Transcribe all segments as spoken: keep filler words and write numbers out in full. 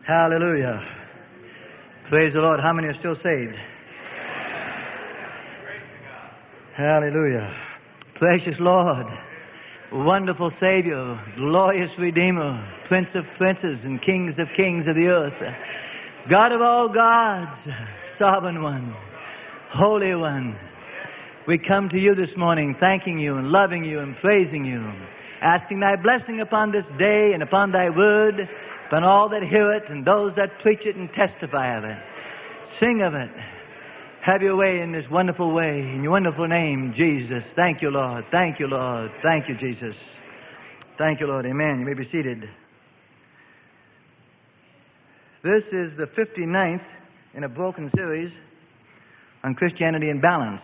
Hallelujah. Praise the Lord. How many are still saved? Hallelujah. Precious Lord, wonderful Savior, glorious Redeemer, Prince of princes and Kings of kings of the earth, God of all gods, Sovereign One, Holy One. We come to you this morning thanking you and loving you and praising you, asking thy blessing upon this day and upon thy word, upon all that hear it and those that preach it and testify of it. Sing of it. Have your way in this wonderful way, in your wonderful name, Jesus. Thank you, Lord. Thank you, Lord. Thank you, Jesus. Thank you, Lord. Amen. You may be seated. This is the fifty-ninth in a broken series on Christianity in balance.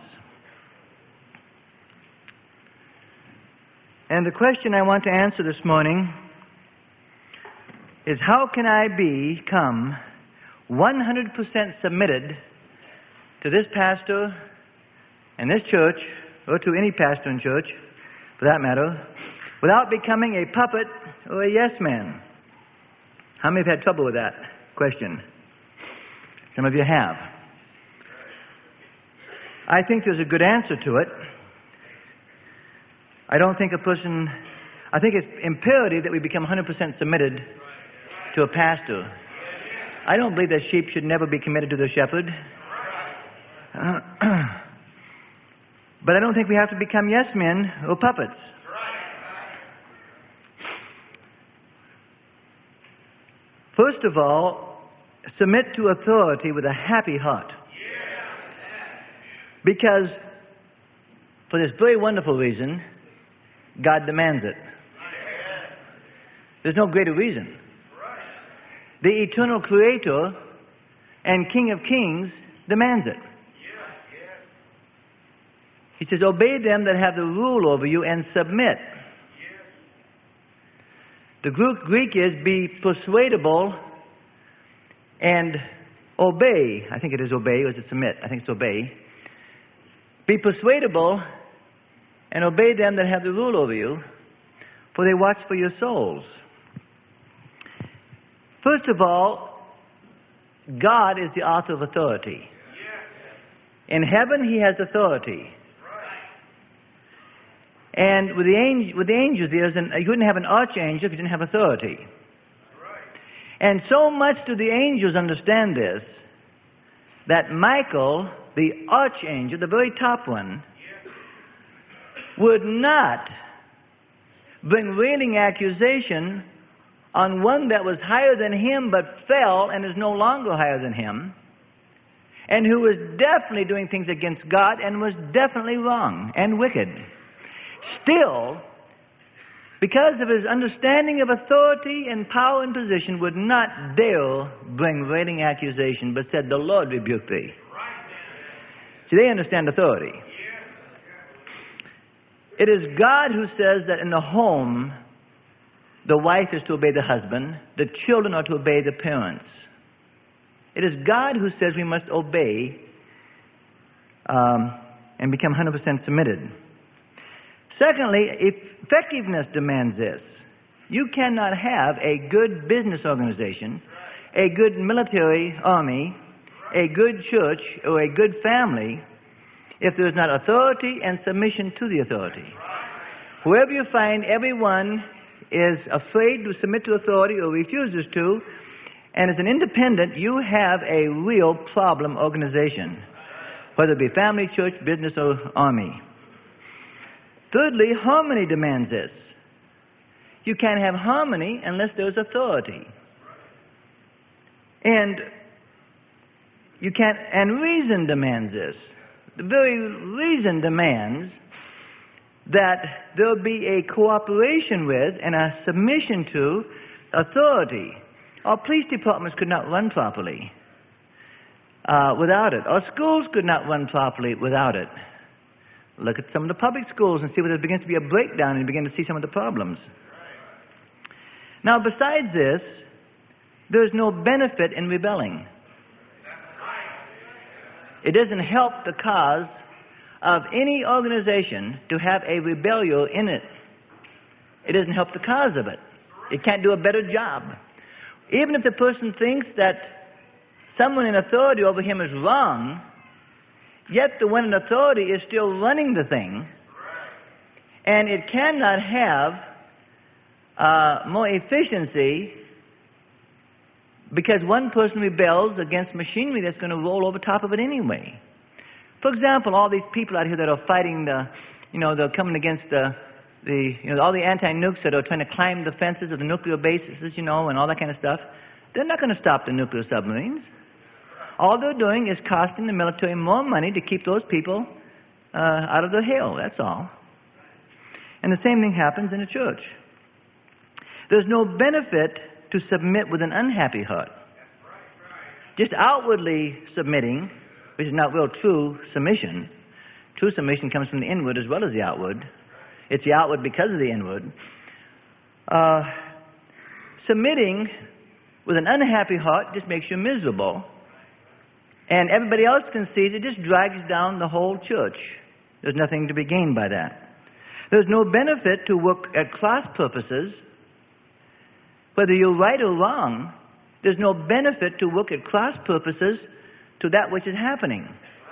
And the question I want to answer this morning is, how can I become one hundred percent submitted to this pastor and this church, or to any pastor and church, for that matter, without becoming a puppet or a yes man? How many have had trouble with that question? Some of you have. I think there's a good answer to it. I don't think a person, I think it's imperative that we become one hundred percent submitted to a pastor. I don't believe that sheep should never be committed to the shepherd. Uh, but I don't think we have to become yes men or puppets. First of all, submit to authority with a happy heart. Because for this very wonderful reason, God demands it. There's no greater reason. The eternal Creator and King of Kings demands it. He says, obey them that have the rule over you and submit. The Greek is be persuadable and obey. I think it is obey, or is it submit? I think it's obey. Be persuadable and obey them that have the rule over you, for they watch for your souls. First of all, God is the author of authority. In heaven, He has authority. And with the, angel, with the angels, there's an, you wouldn't have an archangel if you didn't have authority. And so much do the angels understand this, that Michael, the archangel, the very top one, would not bring railing accusation on one that was higher than him but fell and is no longer higher than him, and who was definitely doing things against God and was definitely wrong and wicked. Still, because of his understanding of authority and power and position, would not dare bring railing accusation, but said, the Lord rebuke thee. See, they understand authority. It is God who says that in the home, the wife is to obey the husband, the children are to obey the parents. It is God who says we must obey um, and become one hundred percent submitted. Secondly, effectiveness demands this. You cannot have a good business organization, a good military army, a good church, or a good family if there is not authority and submission to the authority. Wherever you find everyone is afraid to submit to authority or refuses to, and is an independent, you have a real problem organization, whether it be family, church, business, or army. Thirdly, harmony demands this. You can't have harmony unless there's authority. And you can't, and reason demands this. The very reason demands that there'll be a cooperation with and a submission to authority. Our police departments could not run properly uh, without it. Our schools could not run properly without it. Look at some of the public schools and see where there begins to be a breakdown and you begin to see some of the problems. Now, besides this, there's no benefit in rebelling. It doesn't help the cause of any organization to have a rebellion in it. It doesn't help the cause of it. It can't do a better job. Even if the person thinks that someone in authority over him is wrong, yet the one in authority is still running the thing, and it cannot have uh, more efficiency because one person rebels against machinery that's going to roll over top of it anyway. For example, all these people out here that are fighting the, you know, they're coming against the, the you know, all the anti-nukes that are trying to climb the fences of the nuclear bases, you know, and all that kind of stuff, they're not going to stop the nuclear submarines. All they're doing is costing the military more money to keep those people uh, out of the hill, that's all. And the same thing happens in the church. There's no benefit to submit with an unhappy heart. Just outwardly submitting, which is not real true submission. True submission comes from the inward as well as the outward. It's the outward because of the inward. Uh, submitting with an unhappy heart just makes you miserable. And everybody else can see it just drags down the whole church. There's nothing to be gained by that. There's no benefit to work at cross purposes. Whether you're right or wrong, there's no benefit to work at cross purposes to that which is happening.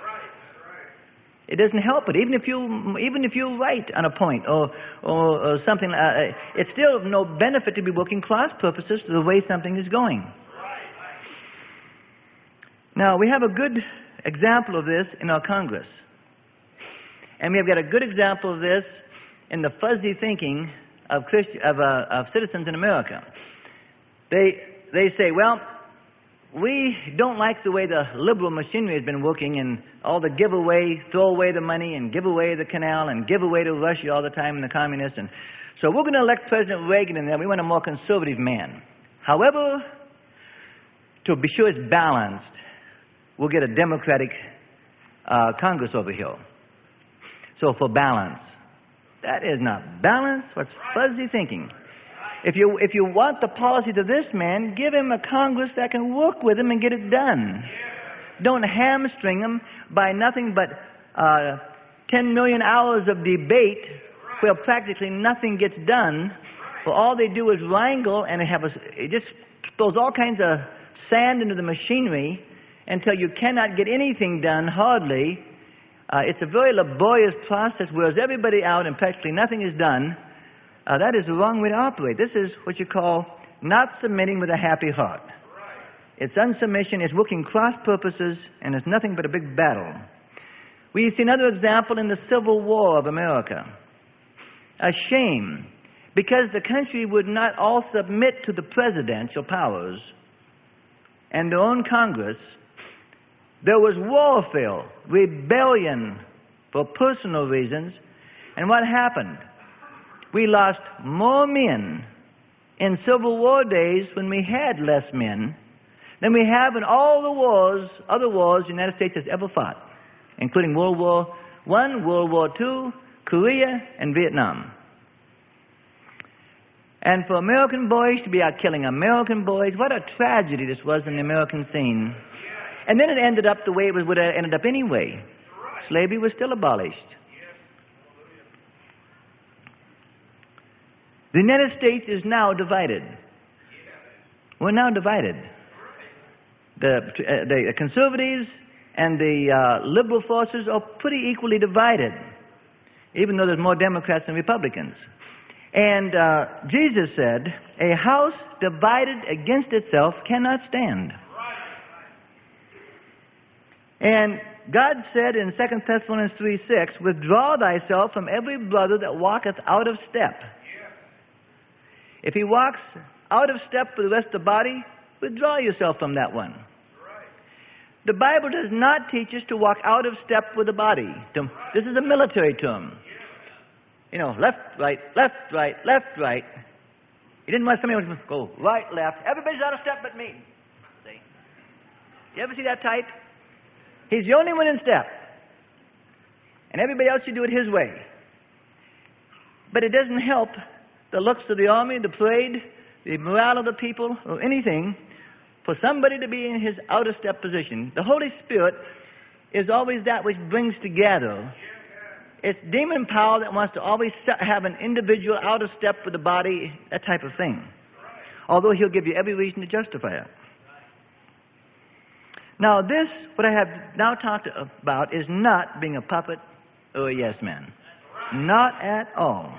It doesn't help it. Even if you, even if you're right on a point or, or, or something, uh, it's still of no benefit to be working cross purposes to the way something is going. Now, we have a good example of this in our Congress. And we have got a good example of this in the fuzzy thinking of, Christi- of, uh, of citizens in America. They, they say, well, we don't like the way the liberal machinery has been working and all the give away, throw away the money and give away the canal and give away to Russia all the time and the communists. And so we're going to elect President Reagan and then we want a more conservative man. However, to be sure it's balanced, we'll get a Democratic uh, Congress over here. So for balance. That is not balance. What's fuzzy thinking? If you, if you want the policy to this man, give him a Congress that can work with him and get it done. Don't hamstring him by nothing but uh, ten million hours of debate where practically nothing gets done. Where all they do is wrangle and have a, it just throws all kinds of sand into the machinery until you cannot get anything done, hardly. Uh, it's a very laborious process, whereas everybody out and practically nothing is done. Uh, that is the wrong way to operate. This is what you call not submitting with a happy heart. It's unsubmission, it's working cross purposes, and it's nothing but a big battle. We see another example in the Civil War of America. A shame, because the country would not all submit to the presidential powers and their own Congress. There was warfare, rebellion for personal reasons. And what happened? We lost more men in Civil War days when we had less men than we have in all the wars, other wars the United States has ever fought, including World War One, World War Two, Korea, and Vietnam. And for American boys to be out killing American boys, what a tragedy this was in the American scene. And then it ended up the way it would have ended up anyway. Slavery was still abolished. The United States is now divided. We're now divided. The, uh, the conservatives and the uh, liberal forces are pretty equally divided, even though there's more Democrats than Republicans. And uh, Jesus said, a house divided against itself cannot stand. And God said in Second Thessalonians three six, withdraw thyself from every brother that walketh out of step. If he walks out of step with the rest of the body, withdraw yourself from that one. The Bible does not teach us to walk out of step with the body. This is a military term. You know, left, right, left, right, left, right. He didn't want somebody to go right, left. Everybody's out of step but me. See? You ever see that type? He's the only one in step. And everybody else should do it his way. But it doesn't help the looks of the army, the parade, the morale of the people, or anything, for somebody to be in his out-of-step position. The Holy Spirit is always that which brings together. It's demon power that wants to always have an individual out of step with the body, that type of thing. although he'll give you every reason to justify it. Now this, what I have now talked about, is not being a puppet or a yes man. Not at all.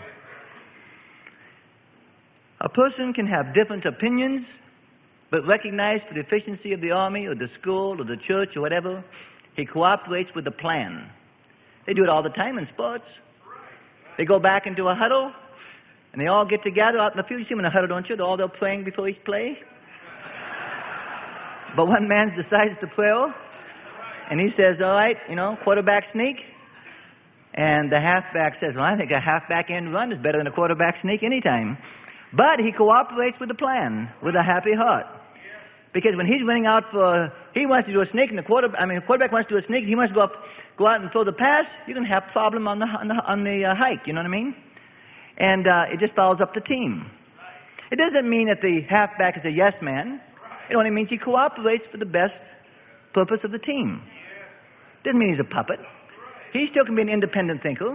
A person can have different opinions, but recognize the efficiency of the army or the school or the church or whatever, he cooperates with the plan. They do it all the time in sports. They go back into a huddle, and they all get together out in the field. You see them in a huddle, don't you? They're all there praying before each play. But one man decides to pray, and he says, all right, you know, quarterback sneak. And the halfback says, well, I think a halfback end run is better than a quarterback sneak anytime. But he cooperates with the plan with a happy heart. Because when he's running out for, he wants to do a sneak, and the quarter, I mean, the quarterback wants to do a sneak, he wants to go up, go out and throw the pass, you can have problem on the on the, on the uh, hike, you know what I mean? And uh, it just follows up the team. It doesn't mean that the halfback is a yes man. It only means he cooperates for the best purpose of the team. Doesn't mean he's a puppet. He still can be an independent thinker.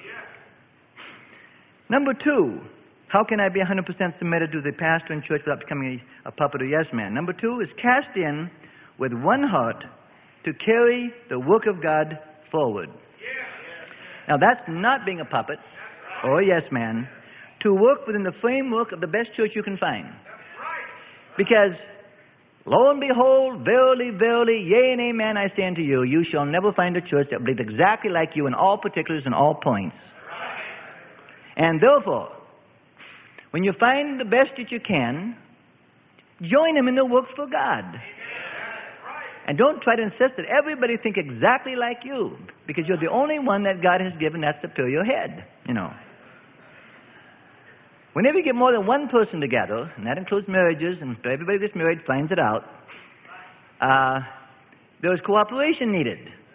Number two, how can I be one hundred percent submitted to the pastor and church without becoming a, a puppet or yes man? Number two is cast in with one heart to carry the work of God forward. Now that's not being a puppet or a yes man, to work within the framework of the best church you can find. Because lo and behold, verily, verily, yea and amen, I say unto you, you shall never find a church that believes exactly like you in all particulars and all points. And therefore, when you find the best that you can, join them in the work for God. And don't try to insist that everybody think exactly like you, because you're the only one that God has given that superior head, you know. Whenever you get more than one person together, and that includes marriages, and everybody who gets married finds it out, uh, there is cooperation needed.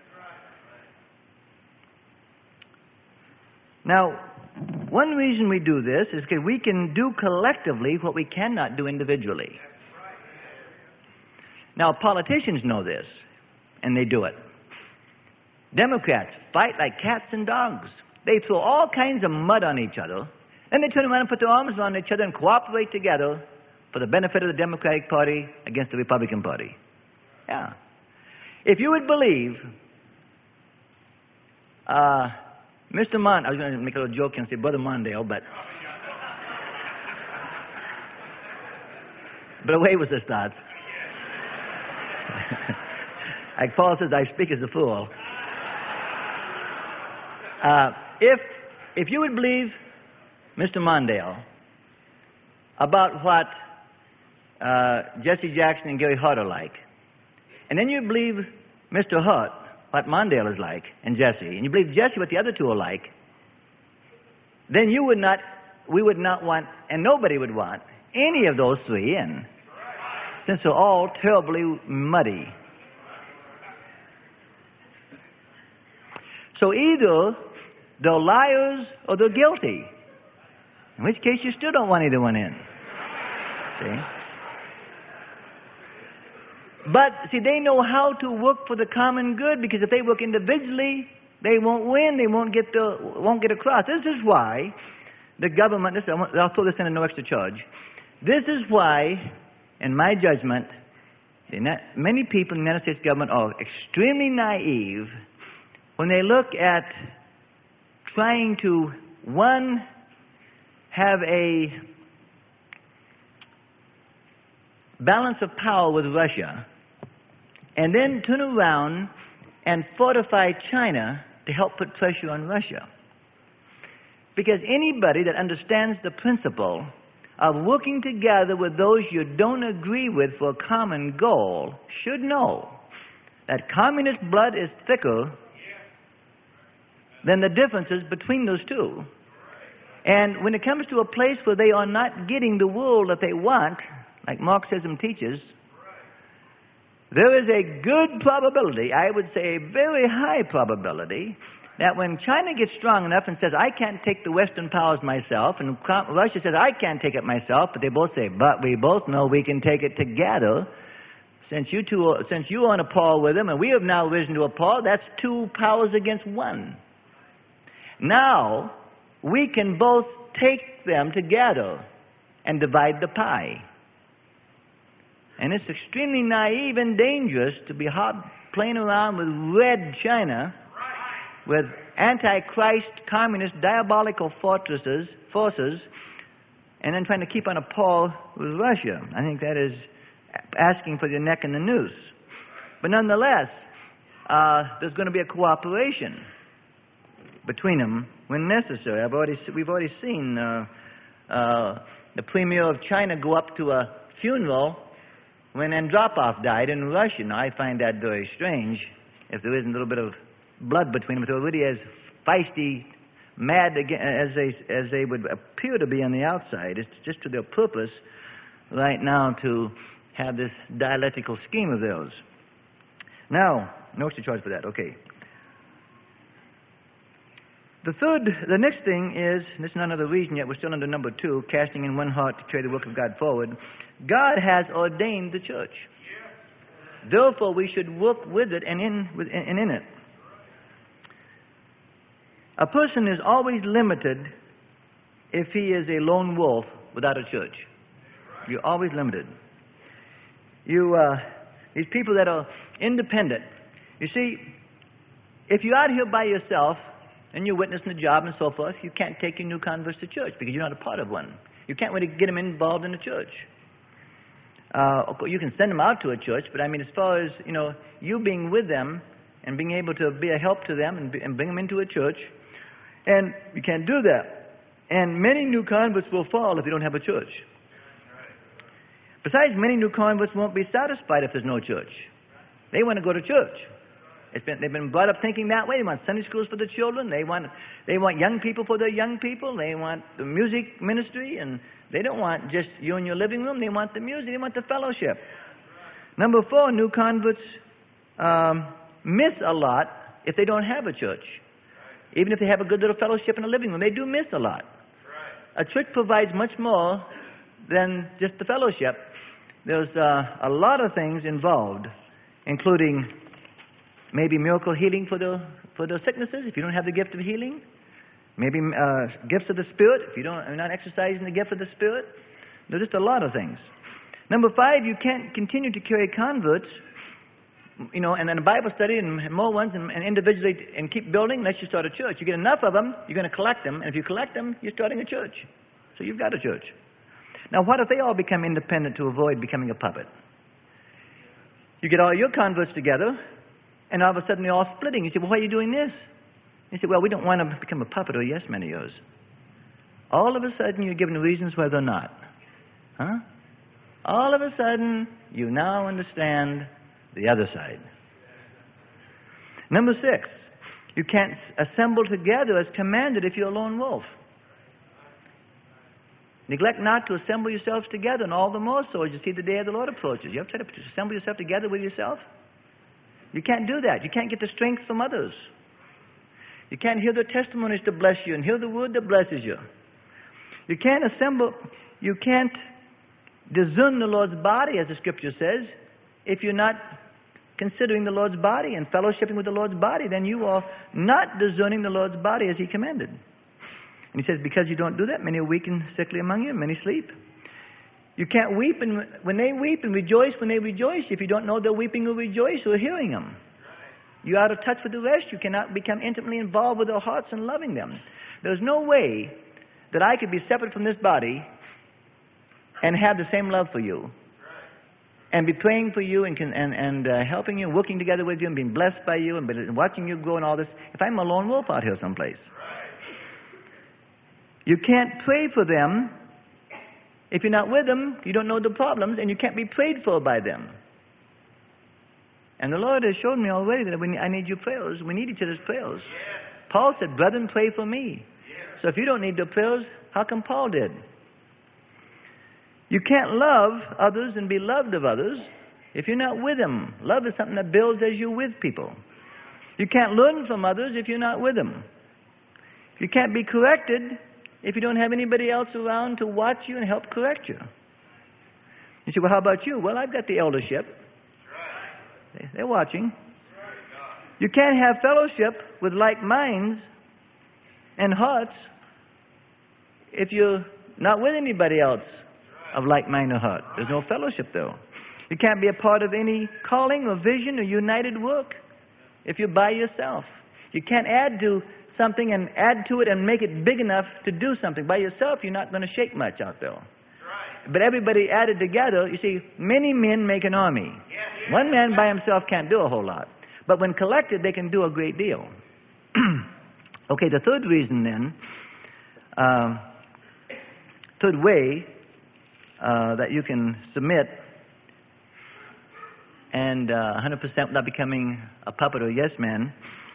Now, one reason we do this is because we can do collectively what we cannot do individually. Now, politicians know this, and they do it. Democrats fight like cats and dogs. They throw all kinds of mud on each other. Then they turn around and put their arms around each other and cooperate together for the benefit of the Democratic Party against the Republican Party. Yeah. If you would believe, uh, Mister Mon, I was going to make a little joke and say Brother Mondale, but but away with this thought. Like Paul says, I speak as a fool. Uh, if if you would believe Mister Mondale about what uh, Jesse Jackson and Gary Hart are like, and then you believe Mister Hart what Mondale is like and Jesse, and you believe Jesse what the other two are like, then you would not, we would not want, and nobody would want any of those three in, since they're all terribly muddy. So either they're liars or they're guilty. In which case, you still don't want either one in. See? But, see, they know how to work for the common good, because if they work individually, they won't win, they won't get the, won't get across. This is why the government, this, I'll throw this in at no extra charge. This is why, in my judgment, many people in the United States government are extremely naive when they look at trying to, one, have a balance of power with Russia, and then turn around and fortify China to help put pressure on Russia. Because anybody that understands the principle of working together with those you don't agree with for a common goal should know that communist blood is thicker than the differences between those two. And when it comes to a place where they are not getting the world that they want, like Marxism teaches, there is a good probability, I would say a very high probability, that when China gets strong enough and says, I can't take the Western powers myself, and Russia says, I can't take it myself, but they both say, but we both know we can take it together. Since you two, are, since you are on a par with them, and we have now risen to a par, that's two powers against one. Now, we can both take them together and divide the pie. And it's extremely naive and dangerous to be hot playing around with red China, with antichrist, communist, diabolical fortresses, forces, and then trying to keep on a par with Russia. I think that is asking for your neck in the noose. But nonetheless, uh, there's going to be a cooperation between them when necessary. I've already, we've already seen uh, uh, the premier of China go up to a funeral when Andropov died in Russia. Now, I find that very strange, if there isn't a little bit of blood between them, but they're really as feisty, mad as they, as they would appear to be on the outside. It's just to their purpose right now to have this dialectical scheme of theirs. Now, no extra charge for that. Okay. The third, the next thing is, and this is not another reason yet, we're still under number two, casting in one heart to carry the work of God forward. God has ordained the church. Therefore, we should work with it and in, with, and in it. A person is always limited if he is a lone wolf without a church. You're always limited. You, uh, these people that are independent. You see, if you're out here by yourself and you're witnessing the job and so forth, you can't take your new converts to church because you're not a part of one. You can't really get them involved in the church. Uh, you can send them out to a church, but I mean, as far as, you know, you being with them and being able to be a help to them and, be, and bring them into a church, and you can't do that. And many new converts will fall if you don't have a church. Besides, many new converts won't be satisfied if there's no church. They want to go to church. It's been, they've been brought up thinking that way. They want Sunday schools for the children. They want, they want young people for their young people. They want the music ministry, and they don't want just you in your living room. They want the music. They want the fellowship. Number four, new converts um, miss a lot if they don't have a church. Even if they have a good little fellowship in the living room, they do miss a lot. A church provides much more than just the fellowship. There's uh, a lot of things involved, including maybe miracle healing for the for the sicknesses if you don't have the gift of healing. Maybe uh, gifts of the Spirit if you don't are not exercising the gift of the Spirit. There's just a lot of things. Number five, you can't continue to carry converts, you know, and then a Bible study and more ones and, and individually and keep building unless you start a church. You get enough of them, you're going to collect them, and if you collect them, you're starting a church. So you've got a church. Now, what if they all become independent to avoid becoming a puppet? You get all your converts together, and all of a sudden they're all splitting. You say, well, why are you doing this? You say, well, we don't want to become a puppet or yes men of yours. All of a sudden you're given reasons why they're not. Huh? All of a sudden you now understand the other side. Number six, you can't assemble together as commanded if you're a lone wolf. Neglect not to assemble yourselves together, and all the more so as you see the day of the Lord approaches. You ever try to assemble yourself together with yourself? You can't do that. You can't get the strength from others. You can't hear the testimonies to bless you and hear the word that blesses you. You can't assemble, you can't discern the Lord's body, as the Scripture says, if you're not considering the Lord's body and fellowshipping with the Lord's body. Then you are not discerning the Lord's body as He commanded. And He says, because you don't do that, many are weak and sickly among you, and many sleep. You can't weep and when they weep and rejoice when they rejoice if you don't know they're weeping or rejoice or hearing them. You're out of touch with the rest. You cannot become intimately involved with their hearts and loving them. There's no way that I could be separate from this body and have the same love for you and be praying for you and can, and, and uh, helping you, working together with you and being blessed by you and watching you grow and all this if I'm a lone wolf out here someplace. You can't pray for them if you're not with them. You don't know the problems, and you can't be prayed for by them. And the Lord has shown me already that we, I need your prayers. We need each other's prayers. Yes. Paul said, brethren, pray for me. Yes. So if you don't need their prayers, how come Paul did? You can't love others and be loved of others if you're not with them. Love is something that builds as you're with people. You can't learn from others if you're not with them. You can't be corrected if you don't have anybody else around to watch you and help correct you. You say, well, how about you? Well, I've got the eldership. They're watching. You can't have fellowship with like minds and hearts if you're not with anybody else of like mind or heart. There's no fellowship, though. You can't be a part of any calling or vision or united work if you're by yourself. You can't add to something and add to it and make it big enough to do something. By yourself, you're not going to shake much out there. Right. But everybody added together, you see, many men make an army. Yeah, yeah. One man by himself can't do a whole lot. But when collected, they can do a great deal. Okay, the third reason then, uh, third way uh, that you can submit and uh, one hundred percent without becoming a puppet or yes man.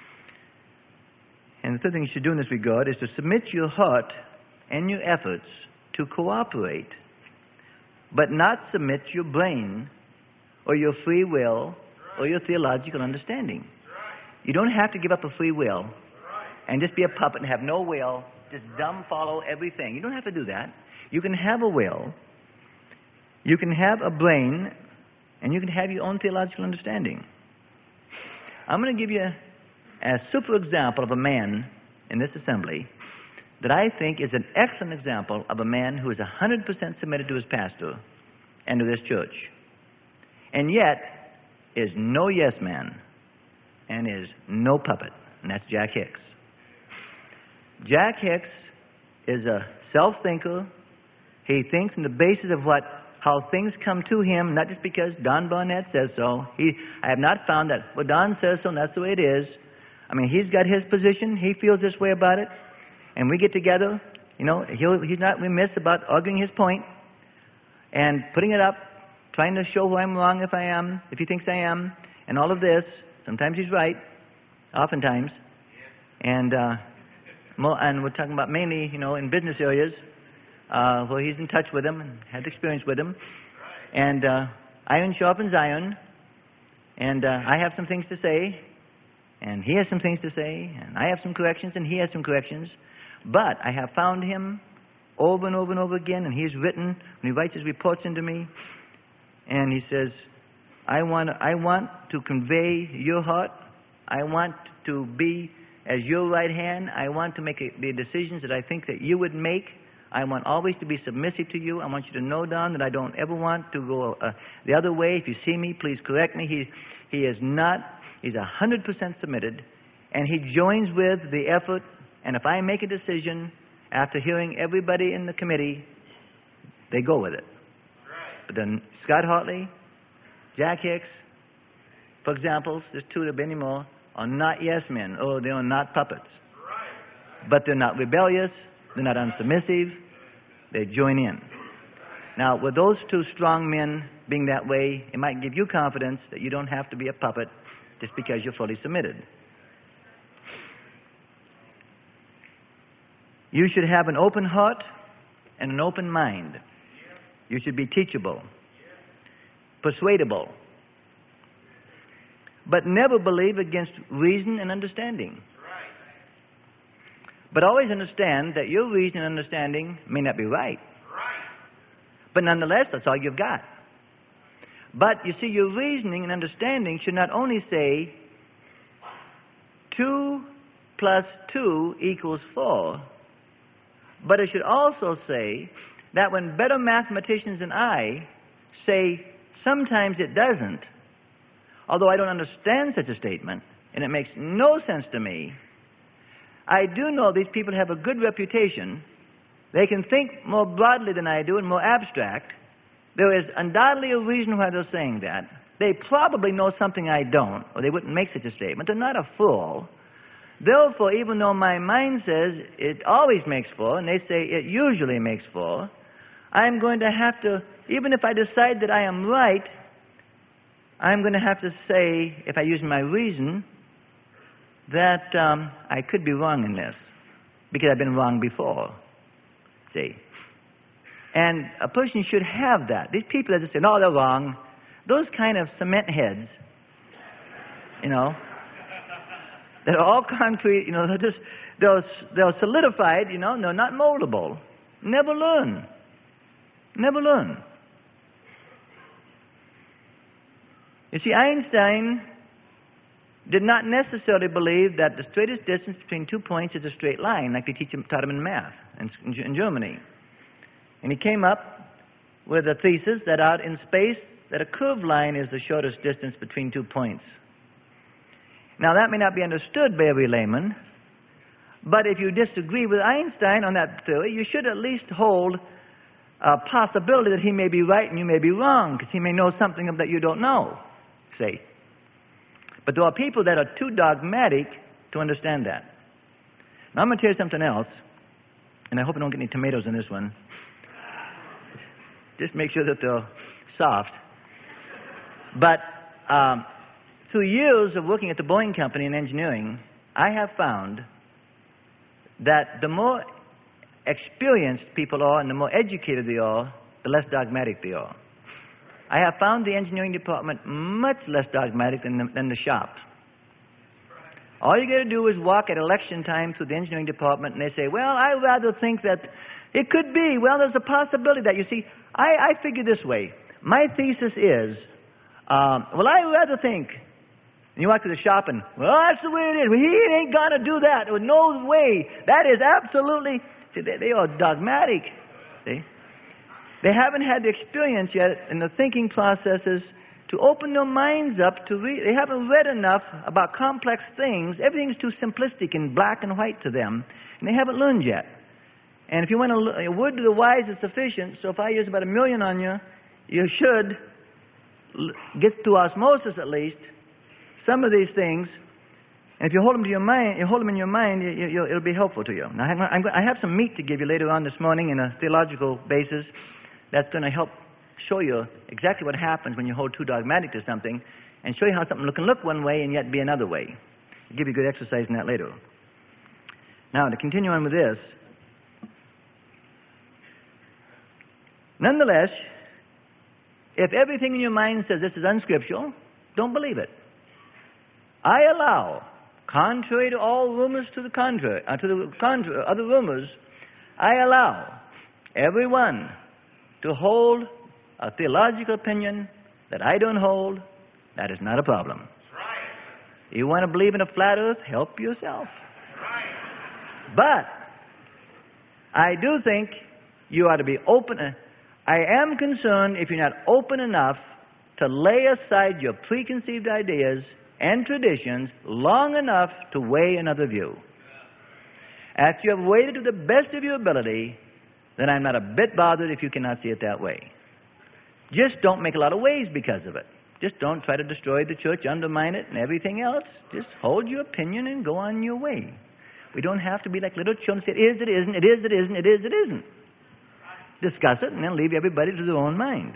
And the third thing you should do in this regard is to submit your heart and your efforts to cooperate, but not submit your brain or your free will or your theological understanding. You don't have to give up a free will and just be a puppet and have no will, just dumb follow everything. You don't have to do that. You can have a will, you can have a brain, and you can have your own theological understanding. I'm going to give you a super example of a man in this assembly that I think is an excellent example of a man who is one hundred percent submitted to his pastor and to this church, and yet is no yes man and is no puppet, and that's Jack Hicks. Jack Hicks is a self-thinker. He thinks on the basis of what how things come to him, not just because Don Barnett says so. He, I have not found that, well, Don says so, and that's the way it is. I mean, he's got his position. He feels this way about it. And we get together, you know, he'll, he's not remiss about arguing his point and putting it up, trying to show who I'm wrong if I am, if he thinks I am, and all of this. Sometimes he's right, oftentimes. And, uh, mo- and we're talking about mainly, you know, in business areas, Uh, where he's in touch with them and had experience with them. And uh, iron sharpens iron. And uh, I have some things to say, and he has some things to say, and I have some corrections, and he has some corrections. But I have found him over and over and over again, and he's written, when he writes his reports into me, and he says, I want, I want to convey your heart. I want to be as your right hand. I want to make a, the decisions that I think that you would make. I want always to be submissive to you. I want you to know, Don, that I don't ever want to go uh, the other way. If you see me, please correct me. He, he is not, he's one hundred percent submitted, and he joins with the effort. And if I make a decision after hearing everybody in the committee, they go with it. Right. But then Scott Hartley, Jack Hicks, for example, there's two of many more, are not yes men. Oh, they are not puppets. Right. But they're not rebellious. They're not unsubmissive. They join in. Now, with those two strong men being that way, it might give you confidence that you don't have to be a puppet just because you're fully submitted. You should have an open heart and an open mind. You should be teachable, persuadable, but never believe against reason and understanding. But always understand that your reason and understanding may not be right. Right. But nonetheless, that's all you've got. But you see, your reasoning and understanding should not only say two plus two equals four, but it should also say that when better mathematicians than I say sometimes it doesn't, although I don't understand such a statement, and it makes no sense to me, I do know these people have a good reputation. They can think more broadly than I do and more abstract. There is undoubtedly a reason why they're saying that. They probably know something I don't, or they wouldn't make such a statement. They're not a fool. Therefore, even though my mind says it always makes four, and they say it usually makes four, I'm going to have to, even if I decide that I am right, I'm going to have to say, if I use my reason, that um, I could be wrong in this, because I've been wrong before. See? And a person should have that. These people that just say, no, they're wrong, those kind of cement heads, you know, they're all concrete, you know, they're just, they're, they're solidified, you know, and they're not moldable. Never learn. Never learn. You see, Einstein did not necessarily believe that the straightest distance between two points is a straight line, like they teach him, taught him in math in, in Germany. And he came up with a thesis that out in space, that a curved line is the shortest distance between two points. Now, that may not be understood by every layman, but if you disagree with Einstein on that theory, you should at least hold a possibility that he may be right and you may be wrong, because he may know something that you don't know, say. But there are people that are too dogmatic to understand that. Now, I'm going to tell you something else, and I hope I don't get any tomatoes in this one. Just make sure that they're soft. But um, through years of working at the Boeing Company in engineering, I have found that the more experienced people are and the more educated they are, the less dogmatic they are. I have found the engineering department much less dogmatic than the, than the shop. All you got to do is walk at election time through the engineering department, and they say, well, I rather think that it could be. Well, there's a possibility that. You see, I, I figure this way. My thesis is, um, well, I rather think. And you walk to the shop and, well, that's the way it is. Well, he ain't going to do that. There was no way. That is absolutely... See, they, they are dogmatic. See? They haven't had the experience yet in the thinking processes to open their minds up to read. They haven't read enough about complex things. Everything's too simplistic and black and white to them, and they haven't learned yet. And if you want to, a word to the wise is sufficient. So if I use about a million on you, you should get to osmosis at least some of these things. And if you hold them to your mind, you hold them in your mind, you, you, it'll be helpful to you. Now, I'm, I'm, I have some meat to give you later on this morning in a theological basis that's going to help show you exactly what happens when you hold too dogmatic to something, and show you how something can look one way and yet be another way. I'll give you good exercise in that later. Now, to continue on with this, nonetheless, if everything in your mind says this is unscriptural, don't believe it. I allow, contrary to all rumors to the contrary, uh, to the contrary, other rumors, I allow everyone to hold a theological opinion that I don't hold. That is not a problem. That's right. You want to believe in a flat earth? Help yourself. That's right. But I do think you ought to be open. I am concerned if you're not open enough to lay aside your preconceived ideas and traditions long enough to weigh another view. After you have weighed it to the best of your ability, then I'm not a bit bothered if you cannot see it that way. Just don't make a lot of waves because of it. Just don't try to destroy the church, undermine it, and everything else. Just hold your opinion and go on your way. We don't have to be like little children say, it is, it isn't, it is, it isn't, it is, it isn't. Discuss it and then leave everybody to their own mind.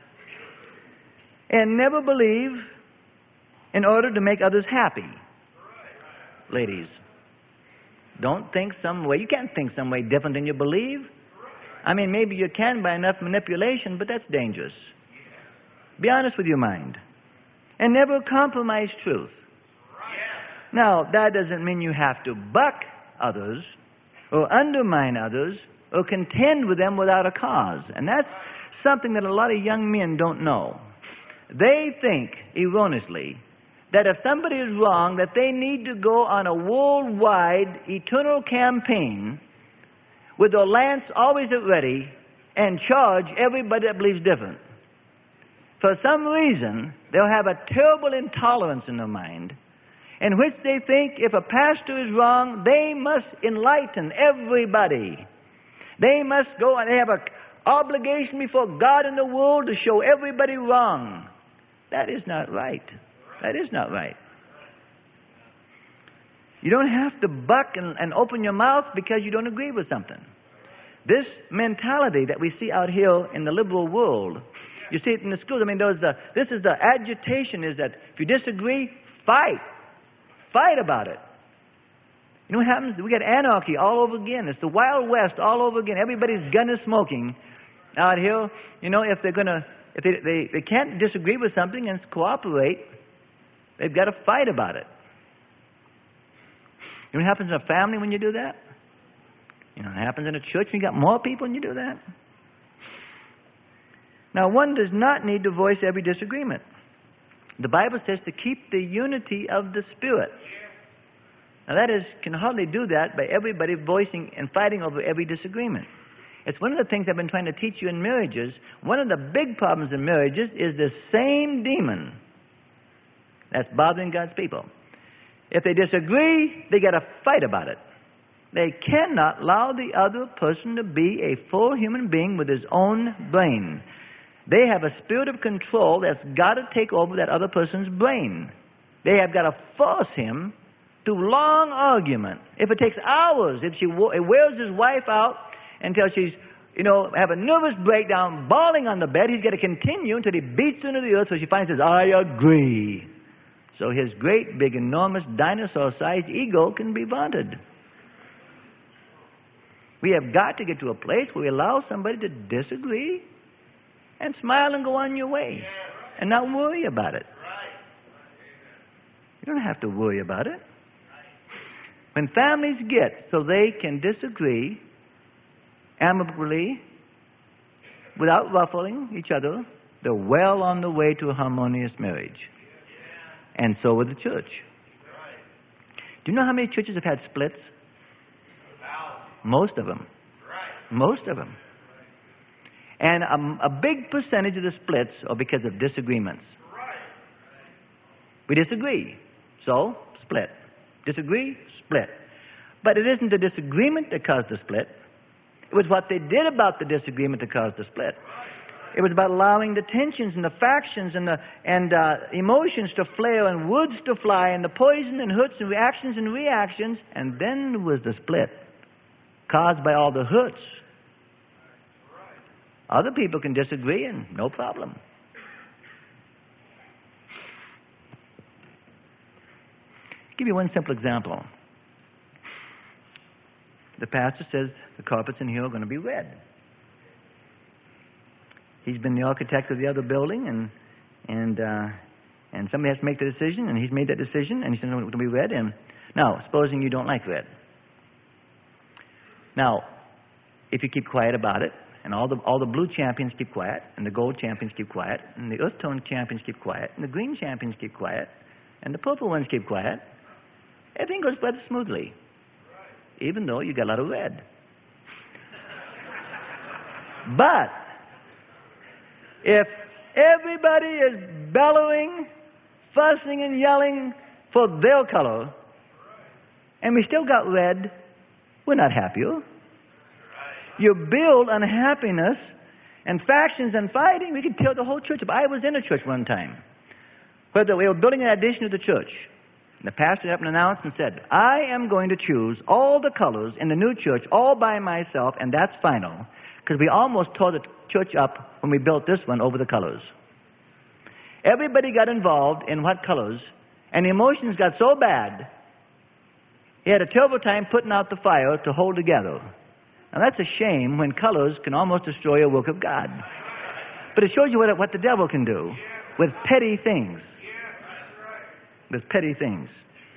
And never believe in order to make others happy. Ladies, don't think some way. You can't think some way different than you believe. I mean, maybe you can by enough manipulation, but that's dangerous. Be honest with your mind. And never compromise truth. Now, that doesn't mean you have to buck others or undermine others or contend with them without a cause. And that's something that a lot of young men don't know. They think, erroneously, that if somebody is wrong, that they need to go on a worldwide, eternal campaign with their lance always at ready and charge everybody that believes different. For some reason, they'll have a terrible intolerance in their mind, in which they think if a pastor is wrong, they must enlighten everybody. They must go and they have an obligation before God and the world to show everybody wrong. That is not right. That is not right. You don't have to buck and, and open your mouth because you don't agree with something. This mentality that we see out here in the liberal world, you see it in the schools. I mean, there's the, this is the agitation is that if you disagree, fight. Fight about it. You know what happens? We get anarchy all over again. It's the Wild West all over again. Everybody's gun is smoking out here. You know, if they're going to, if they, they, they can't disagree with something and cooperate, they've got to fight about it. You know what happens in a family when you do that? You know what happens in a church when you got more people when you do that? Now, one does not need to voice every disagreement. The Bible says to keep the unity of the Spirit. Now, that is, can hardly do that by everybody voicing and fighting over every disagreement. It's one of the things I've been trying to teach you in marriages. One of the big problems in marriages is the same demon that's bothering God's people. If they disagree, they get a fight about it. They cannot allow the other person to be a full human being with his own brain. They have a spirit of control that's got to take over that other person's brain. They have got to force him to long argument. If it takes hours, if she wears his wife out until she's, you know, have a nervous breakdown, bawling on the bed, he's got to continue until he beats her into the earth so she finally says, I agree. So his great, big, enormous, dinosaur-sized ego can be vaunted. We have got to get to a place where we allow somebody to disagree and smile and go on your way and not worry about it. You don't have to worry about it. When families get so they can disagree amicably without ruffling each other, they're well on the way to a harmonious marriage. And so with the church. Do you know how many churches have had splits? Most of them. Most of them. And a, a big percentage of the splits are because of disagreements. We disagree, so split. Disagree, split. But it isn't the disagreement that caused the split. It was what they did about the disagreement that caused the split. It was about allowing the tensions and the factions and the and uh, emotions to flare and words to fly and the poison and hurts and reactions and reactions. And then there was the split caused by all the hurts. Other people can disagree and no problem. I'll give you one simple example. The pastor says the carpets in here are going to be red. He's been the architect of the other building, and and uh, and somebody has to make the decision, and he's made that decision, and he says it's going to be red. And now, supposing you don't like red. Now, if you keep quiet about it, and all the all the blue champions keep quiet, and the gold champions keep quiet, and the earth tone champions keep quiet, and the green champions keep quiet, and the purple ones keep quiet, everything goes rather smoothly, even though you got a lot of red. But if everybody is bellowing, fussing and yelling for their color, and we still got red, we're not happier. You build unhappiness and factions and fighting. We could tear the whole church up. I was in a church one time where we were building an addition to the church. And the pastor up and announced and said, I am going to choose all the colors in the new church all by myself, and that's final. Because we almost tore the church up when we built this one over the colors. Everybody got involved in what colors, and the emotions got so bad, he had a terrible time putting out the fire to hold together. Now that's a shame when colors can almost destroy a work of God. But it shows you what, what the devil can do with petty things. With petty things.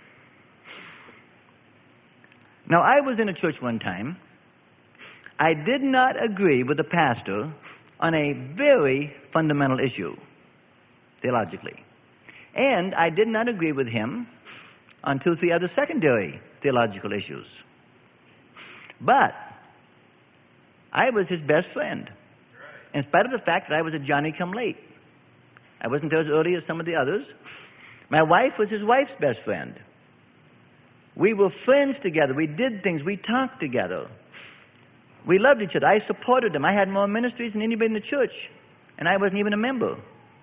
Now I was in a church one time. I did not agree with the pastor on a very fundamental issue, theologically. And I did not agree with him on two or three other secondary theological issues. But I was his best friend, in spite of the fact that I was a Johnny-come-late. I wasn't there as early as some of the others. My wife was his wife's best friend. We were friends together. We did things. We talked together. We loved each other. I supported him. I had more ministries than anybody in the church, and I wasn't even a member.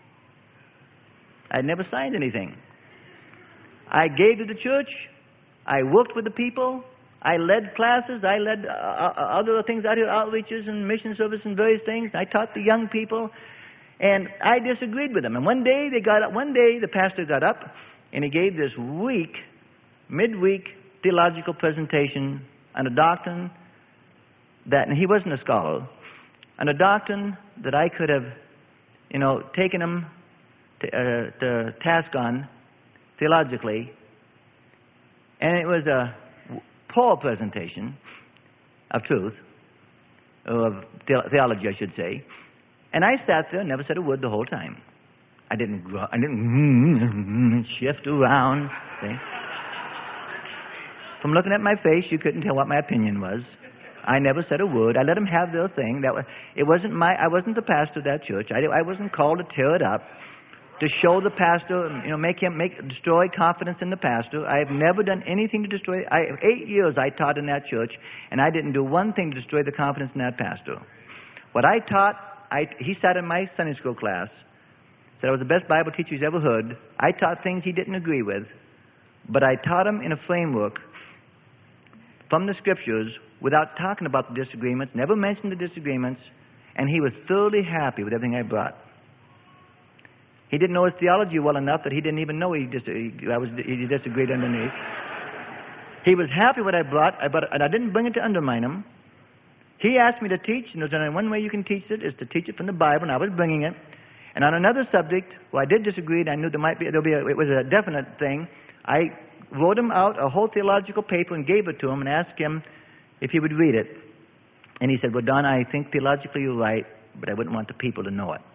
I'd never signed anything. I gave to the church. I worked with the people. I led classes. I led uh, other things out here, outreaches and mission service and various things. I taught the young people, and I disagreed with them. And one day they got up. One day the pastor got up, and he gave this weak, midweek theological presentation on a doctrine that, and he wasn't a scholar, on a doctrine that I could have, you know, taken him to, uh, to task on theologically, and it was a poor presentation of truth, or of the- theology, I should say. And I sat there and never said a word the whole time. I didn't, gr- I didn't shift around. See? From looking at my face, you couldn't tell what my opinion was. I never said a word. I let them have their thing. That was, it wasn't my. I wasn't the pastor of that church. I, I wasn't called to tear it up, to show the pastor, you know, make him make destroy confidence in the pastor. I have never done anything to destroy. I, eight years I taught in that church, and I didn't do one thing to destroy the confidence in that pastor. What I taught, I, he sat in my Sunday school class, said I was the best Bible teacher he's ever heard. I taught things he didn't agree with, but I taught him in a framework from the Scriptures without talking about the disagreements, never mentioned the disagreements, and he was thoroughly happy with everything I brought. He didn't know his theology well enough that he didn't even know he, dis- he, I was, he disagreed underneath. He was happy with what I brought, I brought, and I didn't bring it to undermine him. He asked me to teach, and there's only one way you can teach it, is to teach it from the Bible, and I was bringing it. And on another subject, where I did disagree, and I knew there might be, there'll be a, it was a definite thing, I wrote him out a whole theological paper and gave it to him and asked him if he would read it. And he said, well, Don, I think theologically you're right, but I wouldn't want the people to know it.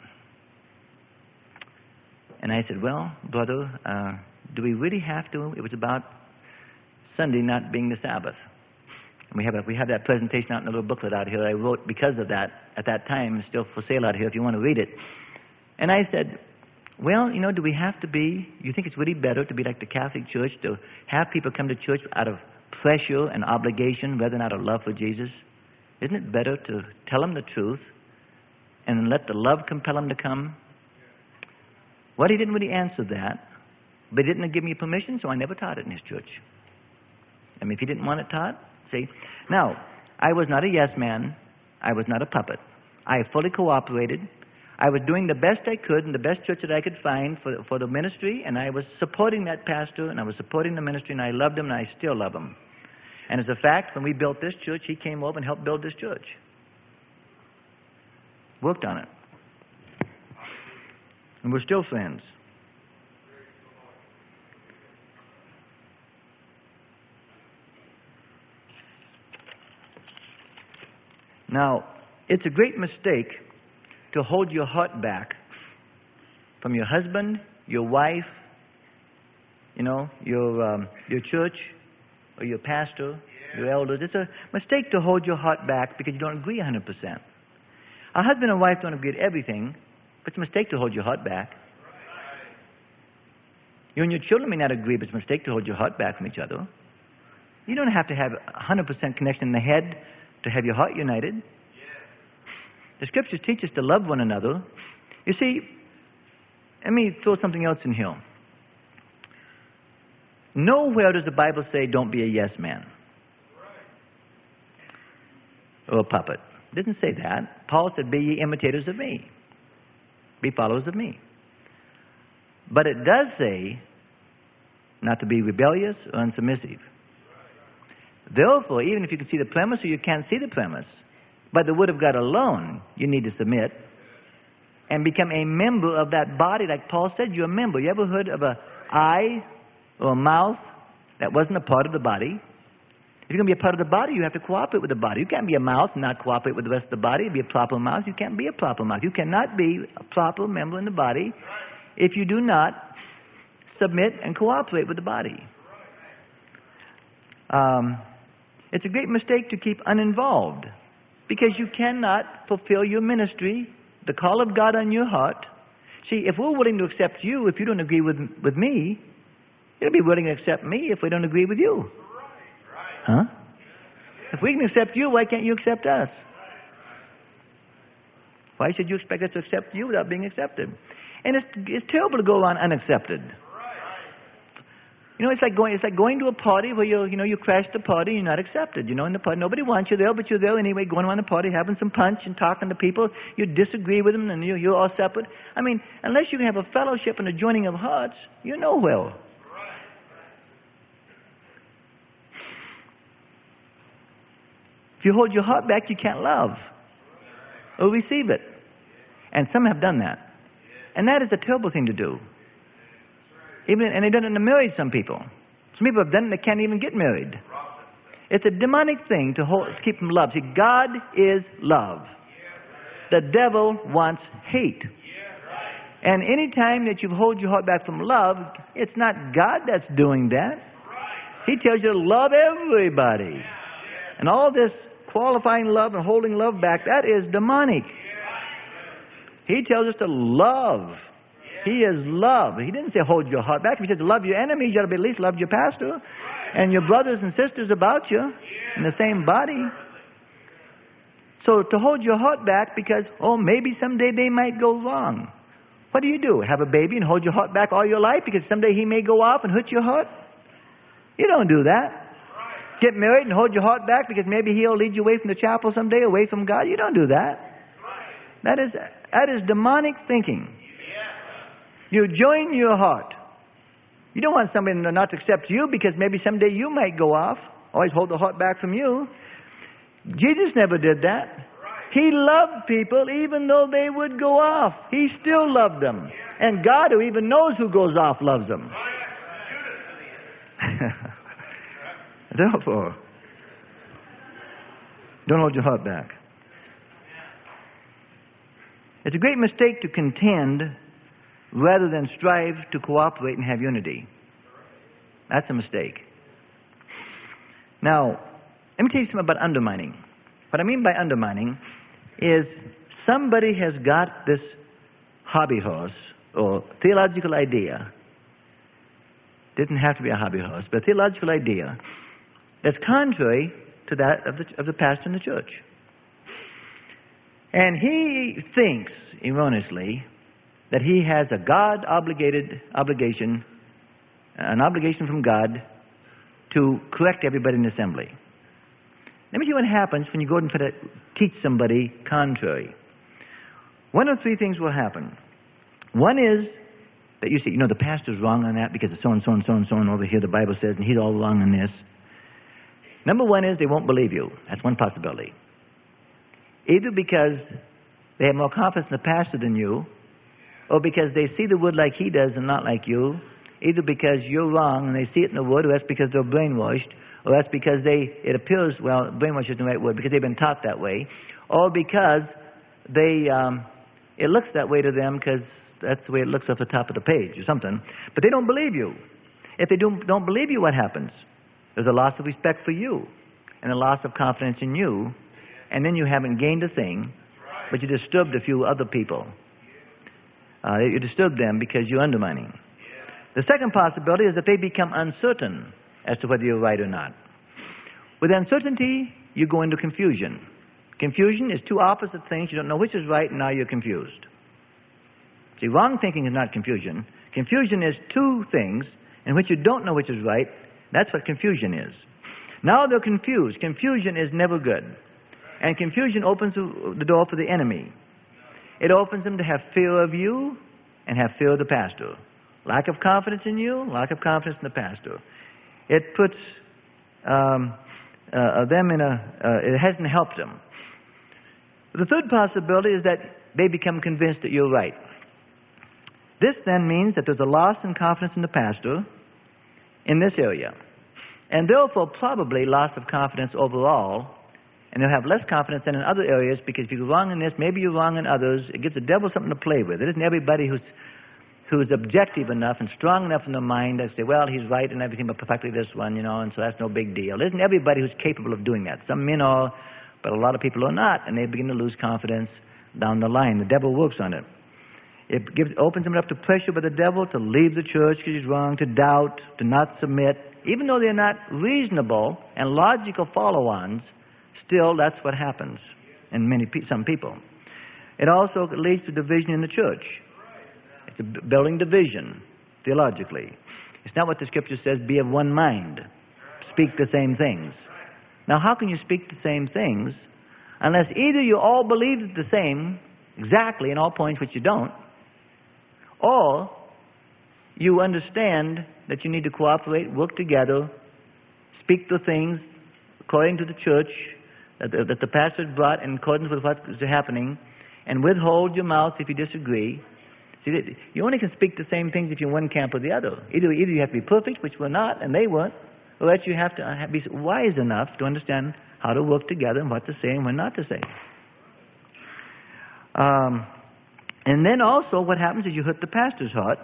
And I said, well, brother, uh, do we really have to? It was about Sunday not being the Sabbath. And we have a, we have that presentation out in a little booklet out here I wrote because of that at that time. It's still for sale out here if you want to read it. And I said, well, you know, do we have to be, you think it's really better to be like the Catholic Church, to have people come to church out of pressure and obligation rather than out of love for Jesus? Isn't it better to tell them the truth and let the love compel them to come? Well, he didn't really answer that, but he didn't give me permission, so I never taught it in his church. I mean, if he didn't want it taught, see. Now, I was not a yes man. I was not a puppet. I fully cooperated. I was doing the best I could in the best church that I could find for, for the ministry, and I was supporting that pastor, and I was supporting the ministry, and I loved him, and I still love him. And as a fact, when we built this church, he came over and helped build this church. Worked on it. And we're still friends. Now, it's a great mistake to hold your heart back from your husband, your wife, you know, your um, your church, or your pastor, yeah. your elders. It's a mistake to hold your heart back because you don't agree one hundred percent. A husband and wife don't agree at everything, but it's a mistake to hold your heart back. You and your children may not agree, but it's a mistake to hold your heart back from each other. You don't have to have a one hundred percent connection in the head to have your heart united. The Scriptures teach us to love one another. You see, let me throw something else in here. Nowhere does the Bible say, don't be a yes man. Or a puppet. It doesn't say that. Paul said, be ye imitators of me. Be followers of me. But it does say not to be rebellious or unsubmissive. Therefore, even if you can see the premise or you can't see the premise, by the Word of God alone, you need to submit and become a member of that body. Like Paul said, you're a member. You ever heard of an eye or a mouth that wasn't a part of the body? If you're going to be a part of the body, you have to cooperate with the body. You can't be a mouth and not cooperate with the rest of the body. Be a proper mouth. You can't be a proper mouth. You cannot be a proper member in the body if you do not submit and cooperate with the body. Um, it's a great mistake to keep uninvolved because you cannot fulfill your ministry, the call of God on your heart. See, if we're willing to accept you, if you don't agree with, with me, you'll be willing to accept me if we don't agree with you. Huh? If we can accept you, why can't you accept us? Why should you expect us to accept you without being accepted? And it's it's terrible to go on unaccepted. You know, it's like going it's like going to a party where you you know you crash the party, you're not accepted. You know, in the party nobody wants you there, but you're there anyway, going around the party, having some punch and talking to people. You disagree with them, and you you're all separate. I mean, unless you can have a fellowship and a joining of hearts, you're nowhere. If you hold your heart back, you can't love or receive it. And some have done that. And that is a terrible thing to do. Even and they've done it to married some people. Some people have done it and they can't even get married. It's a demonic thing to, hold, to keep from love. See, God is love. The devil wants hate. And any time that you hold your heart back from love, it's not God that's doing that. He tells you to love everybody. And all this qualifying love and holding love back, that is demonic. He tells us to love. He is love. He didn't say hold your heart back. If he said to love your enemies, you ought to be at least love your pastor and your brothers and sisters about you in the same body. So to hold your heart back because, oh, maybe someday they might go wrong. What do you do? Have a baby and hold your heart back all your life because someday he may go off and hurt your heart? You don't do that. Get married and hold your heart back because maybe he'll lead you away from the chapel someday, away from God. You don't do that. That is, that is demonic thinking. You join your heart. You don't want somebody not to accept you because maybe someday you might go off. Always hold the heart back from you. Jesus never did that. He loved people even though they would go off. He still loved them. And God, who even knows who goes off, loves them. Therefore, don't hold your heart back. It's a great mistake to contend rather than strive to cooperate and have unity. That's a mistake. Now, let me tell you something about undermining. What I mean by undermining is somebody has got this hobby horse or theological idea. Didn't have to be a hobby horse, but a theological idea that's contrary to that of the, of the pastor in the church. And he thinks, erroneously, that he has a God-obligated obligation, an obligation from God to correct everybody in the assembly. Let me see what happens when you go and try to teach somebody contrary. One of three things will happen. One is that you see, you know, the pastor's wrong on that because of so and so and so and so and over here the Bible says, and he's all wrong on this. Number one is they won't believe you. That's one possibility. Either because they have more confidence in the pastor than you, or because they see the wood like he does and not like you, either because you're wrong and they see it in the wood, or that's because they're brainwashed, or that's because they, it appears, well, brainwashed isn't the right word, because they've been taught that way, or because they, um, it looks that way to them because that's the way it looks off the top of the page or something, but they don't believe you. If they don't, don't believe you, what happens? There's a loss of respect for you and a loss of confidence in you, and then you haven't gained a thing, but you disturbed a few other people. Uh, you disturb them because you're undermining. The second possibility is that they become uncertain as to whether you're right or not. With uncertainty, you go into confusion. Confusion is two opposite things. You don't know which is right, and now you're confused. See, wrong thinking is not confusion. Confusion is two things in which you don't know which is right. That's what confusion is. Now they're confused. Confusion is never good. And confusion opens the door for the enemy. It opens them to have fear of you and have fear of the pastor. Lack of confidence in you, lack of confidence in the pastor. It puts um, uh, them in a, uh, it hasn't helped them. The third possibility is that they become convinced that you're right. This then means that there's a loss in confidence in the pastor in this area. And therefore probably loss of confidence overall. And they'll have less confidence than in other areas because if you're wrong in this, maybe you're wrong in others. It gives the devil something to play with. It isn't everybody who's who's objective enough and strong enough in their mind to say, well, he's right and everything but perfectly this one, you know, and so that's no big deal. It isn't everybody who's capable of doing that. Some men are, but a lot of people are not, and they begin to lose confidence down the line. The devil works on it. It gives, opens them up to pressure by the devil to leave the church because he's wrong, to doubt, to not submit. Even though they're not reasonable and logical follow-ons, still, that's what happens in many some people. It also leads to division in the church. It's a building division, theologically. It's not what the Scripture says, be of one mind. Speak the same things. Now, how can you speak the same things unless either you all believe the same, exactly in all points, which you don't, or you understand that you need to cooperate, work together, speak the things according to the church, that the, that the pastor has brought in accordance with what is happening, and withhold your mouth if you disagree. See, you only can speak the same things if you're in one camp or the other. Either, either you have to be perfect, which we're not, and they weren't, or else you have to be wise enough to understand how to work together and what to say and when not to say. Um, and then also what happens is you hurt the pastor's heart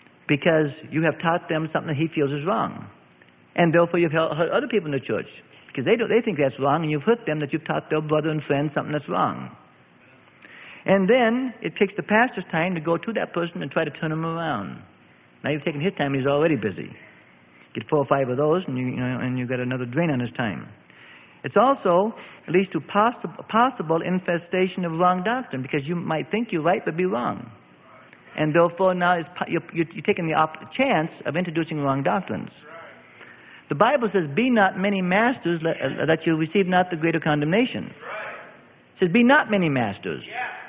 because you have taught them something that he feels is wrong. And therefore you've hurt other people in the church because they, don't- they think that's wrong, and you've hurt them that you've taught their brother and friend something that's wrong. And then it takes the pastor's time to go to that person and try to turn him around. Now you've taken his time, he's already busy. Get four or five of those, and, you, you know, and you've got another drain on his time. It's also leads to possible, possible infestation of wrong doctrine, because you might think you're right but be wrong. And therefore now it's, you're, you're taking the op- chance of introducing wrong doctrines. The Bible says, be not many masters, that you receive not the greater condemnation. It says, be not many masters.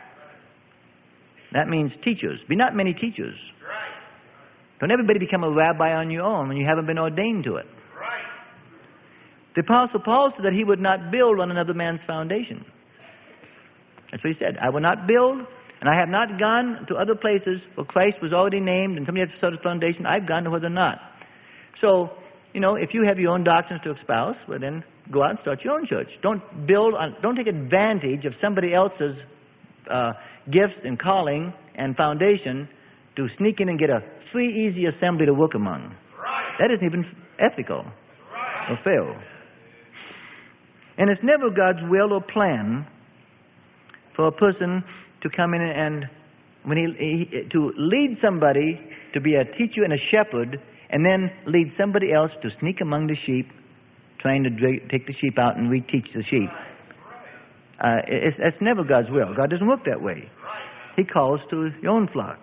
That means teachers. Be not many teachers. Don't everybody become a rabbi on your own when you haven't been ordained to it. The Apostle Paul said that he would not build on another man's foundation. That's what he said. I will not build, and I have not gone to other places where Christ was already named and somebody had to start a foundation. I've gone to where they're not. So, you know, if you have your own doctrines to espouse, well then go out and start your own church. Don't build on, don't take advantage of somebody else's uh, gifts and calling and foundation to sneak in and get a free, easy assembly to work among. Right. That isn't even ethical right. or fair. And it's never God's will or plan for a person to come in and when he, he to lead somebody to be a teacher and a shepherd, and then lead somebody else to sneak among the sheep, trying to drag, take the sheep out and reteach the sheep. Uh, it's, it's never God's will. God doesn't work that way. He calls to your own flock.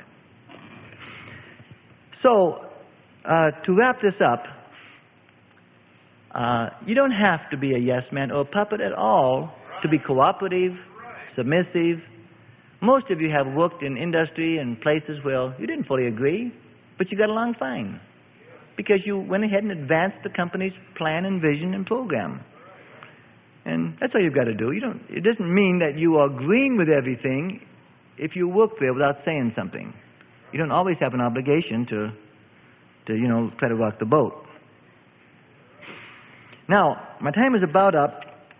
So, uh, to wrap this up, uh, you don't have to be a yes man or a puppet at all to be cooperative, submissive. Most of you have worked in industry and places where you didn't fully agree, but you got along fine because you went ahead and advanced the company's plan and vision and program. And that's all you've got to do. You don't. It doesn't mean that you are agreeing with everything if you work there without saying something. You don't always have an obligation to, to you know, try to rock the boat. Now, my time is about up.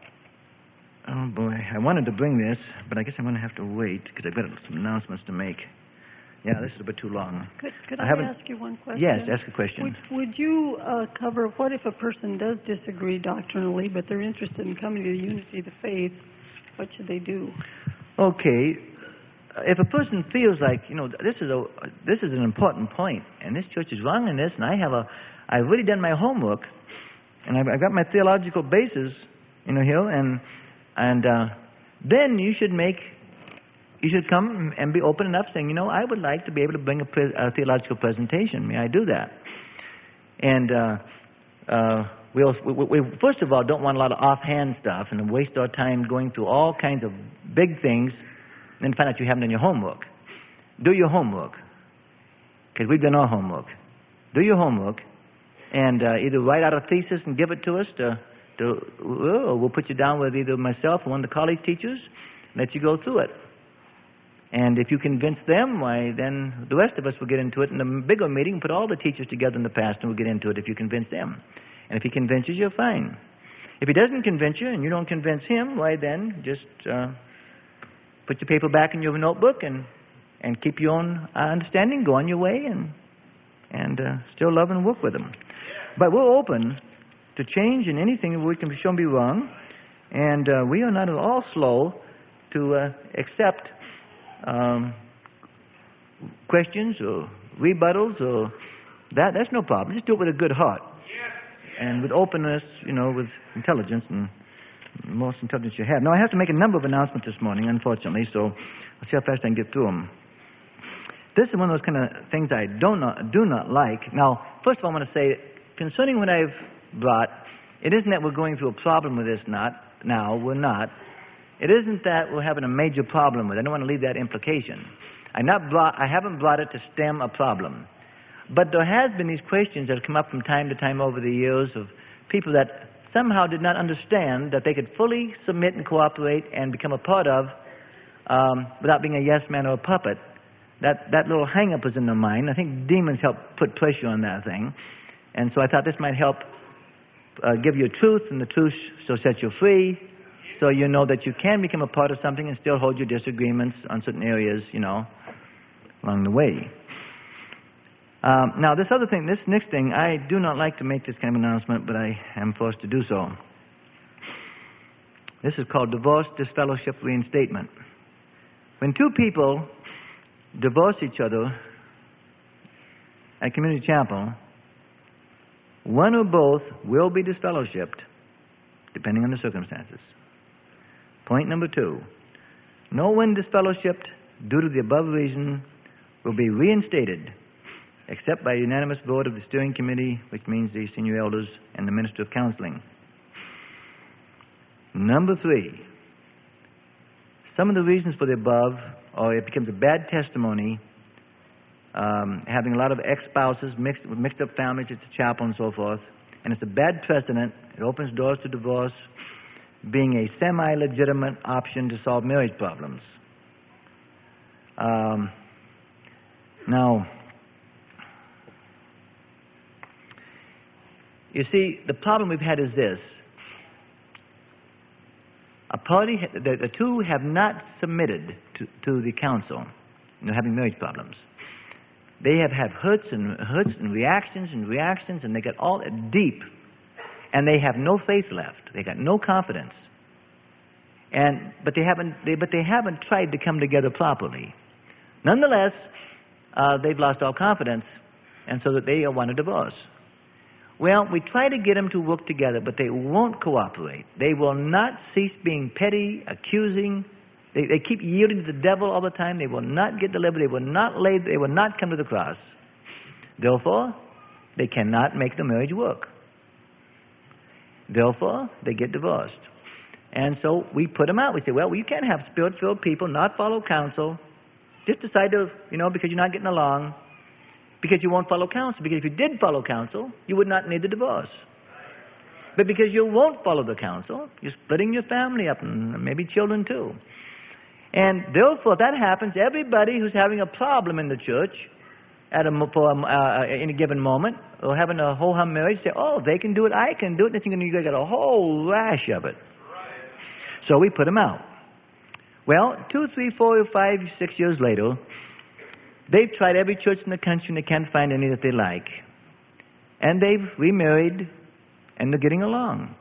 Oh, boy. I wanted to bring this, but I guess I'm going to have to wait because I've got some announcements to make. Yeah, this is a bit too long. Could, could I, I haven't... ask you one question? Yes, ask a question. Would, would you uh, cover what if a person does disagree doctrinally, but they're interested in coming to the unity of the faith? What should they do? Okay. If a person feels like, you know, this is a this is an important point, and this church is wrong in this, and I have a, I've really done my homework, and I've, I've got my theological basis, you know, here, and and uh, then you should make, you should come and be open enough, saying, you know, I would like to be able to bring a, pre- a theological presentation. May I do that? And uh, uh, we'll, we, we first of all don't want a lot of offhand stuff and waste our time going through all kinds of big things. And then find out you haven't done your homework. Do your homework. Because we've done our homework. Do your homework and uh, either write out a thesis and give it to us, to, to, or we'll put you down with either myself or one of the college teachers, let you go through it. And if you convince them, why, then the rest of us will get into it. In the bigger meeting, put all the teachers together in the past and we'll get into it if you convince them. And if he convinces you, fine. If he doesn't convince you and you don't convince him, why then just... Uh, Put your paper back in your notebook and, and keep your own uh, understanding. Go on your way and and uh, still love and work with them. But we're open to change in anything that we can be shown to be wrong. And uh, we are not at all slow to uh, accept um, questions or rebuttals or that. That's no problem. Just do it with a good heart and with openness, you know, with intelligence and most intelligence you have. Now, I have to make a number of announcements this morning, unfortunately, so I'll see how fast I can get through them. This is one of those kind of things I do not, do not like. Now, first of all, I want to say, concerning what I've brought, it isn't that we're going through a problem with this not now. We're not. It isn't that we're having a major problem with it. I don't want to leave that implication. I, not brought, I haven't brought it to stem a problem. But there has been these questions that have come up from time to time over the years of people that somehow did not understand that they could fully submit and cooperate and become a part of um, without being a yes man or a puppet. That that little hang-up is in their mind. I think demons help put pressure on that thing. And so I thought this might help uh, give you truth, and the truth shall set you free, so you know that you can become a part of something and still hold your disagreements on certain areas, you know, along the way. Um, now, this other thing, this next thing, I do not like to make this kind of announcement, but I am forced to do so. This is called divorce, disfellowship, reinstatement. When two people divorce each other at community chapel, one or both will be disfellowshipped, depending on the circumstances. Point number two, no one disfellowshipped due to the above reason will be reinstated except by unanimous vote of the steering committee, which means the senior elders and the minister of counseling. Number three, some of the reasons for the above, or it becomes a bad testimony, um, having a lot of ex-spouses, mixed, mixed up families at the chapel and so forth, and it's a bad precedent. It opens doors to divorce, being a semi-legitimate option to solve marriage problems. Um, now, you see, the problem we've had is this. A party, the, the two have not submitted to, to the council, you know, having marriage problems. They have had hurts and hurts and reactions and reactions, and they get all deep, and they have no faith left. They got no confidence, and but they haven't. They, but they haven't tried to come together properly. Nonetheless, uh, they've lost all confidence, and so that they want a divorce. Well, we try to get them to work together, but they won't cooperate. They will not cease being petty, accusing. They, they keep yielding to the devil all the time. They will not get delivered. They will not lay. They will not come to the cross. Therefore, they cannot make the marriage work. Therefore, they get divorced. And so we put them out. We say, well, you can't have spirit-filled people not follow counsel. Just decide to, you know, because you're not getting along. Because you won't follow counsel. Because if you did follow counsel, you would not need the divorce. But because you won't follow the counsel, you're splitting your family up, and maybe children too. And therefore, if that happens, everybody who's having a problem in the church at a, for a, uh, any given moment, or having a ho-hum marriage, say, oh, they can do it, I can do it, and then you're going to get a whole rash of it. So we put them out. Well, two, three, four, five, six years later, they've tried every church in the country and they can't find any that they like. And they've remarried and they're getting along.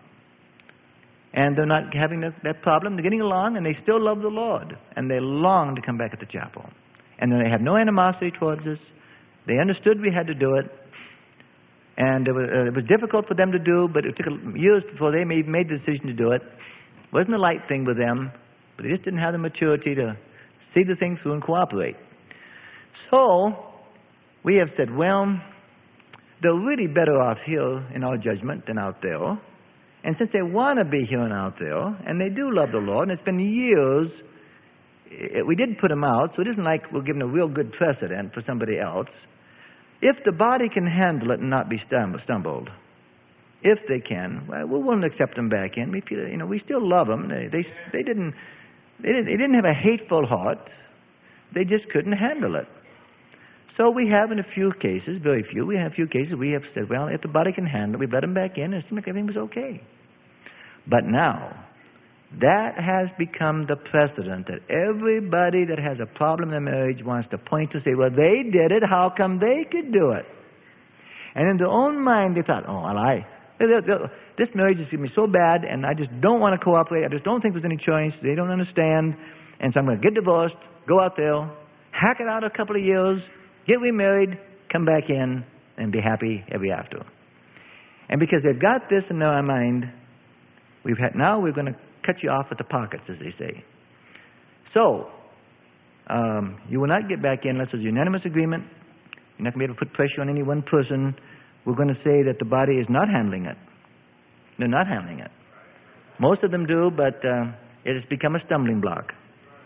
And they're not having that, that problem. They're getting along and they still love the Lord. And they long to come back at the chapel. And they have no animosity towards us. They understood we had to do it. And it was, uh, it was difficult for them to do, but it took years before they made, made the decision to do it. It wasn't a light thing with them, but they just didn't have the maturity to see the thing through and cooperate. So, we have said, well, they're really better off here in our judgment than out there. And since they want to be here and out there, and they do love the Lord, and it's been years, it, we did put them out, so it isn't like we're giving a real good precedent for somebody else. If the body can handle it and not be stumbled, if they can, well, we're willing to accept them back in. We feel, you know, we still love them. They, they, they didn't, they didn't, they didn't have a hateful heart. They just couldn't handle it. So we have in a few cases, very few, we have a few cases, we have said, well, if the body can handle it, we let them back in, and it seemed like everything was okay. But now, that has become the precedent that everybody that has a problem in their marriage wants to point to, say, well, they did it, how come they could do it? And in their own mind, they thought, oh, well, I, this marriage is going to be so bad, and I just don't want to cooperate, I just don't think there's any choice, they don't understand, and so I'm going to get divorced, go out there, hack it out a couple of years, get remarried, come back in, and be happy ever after. And because they've got this in their mind, we've had, now we're going to cut you off at the pockets, as they say. So, um, you will not get back in unless there's unanimous agreement. You're not going to be able to put pressure on any one person. We're going to say that the body is not handling it. They're not handling it. Most of them do, but uh, it has become a stumbling block.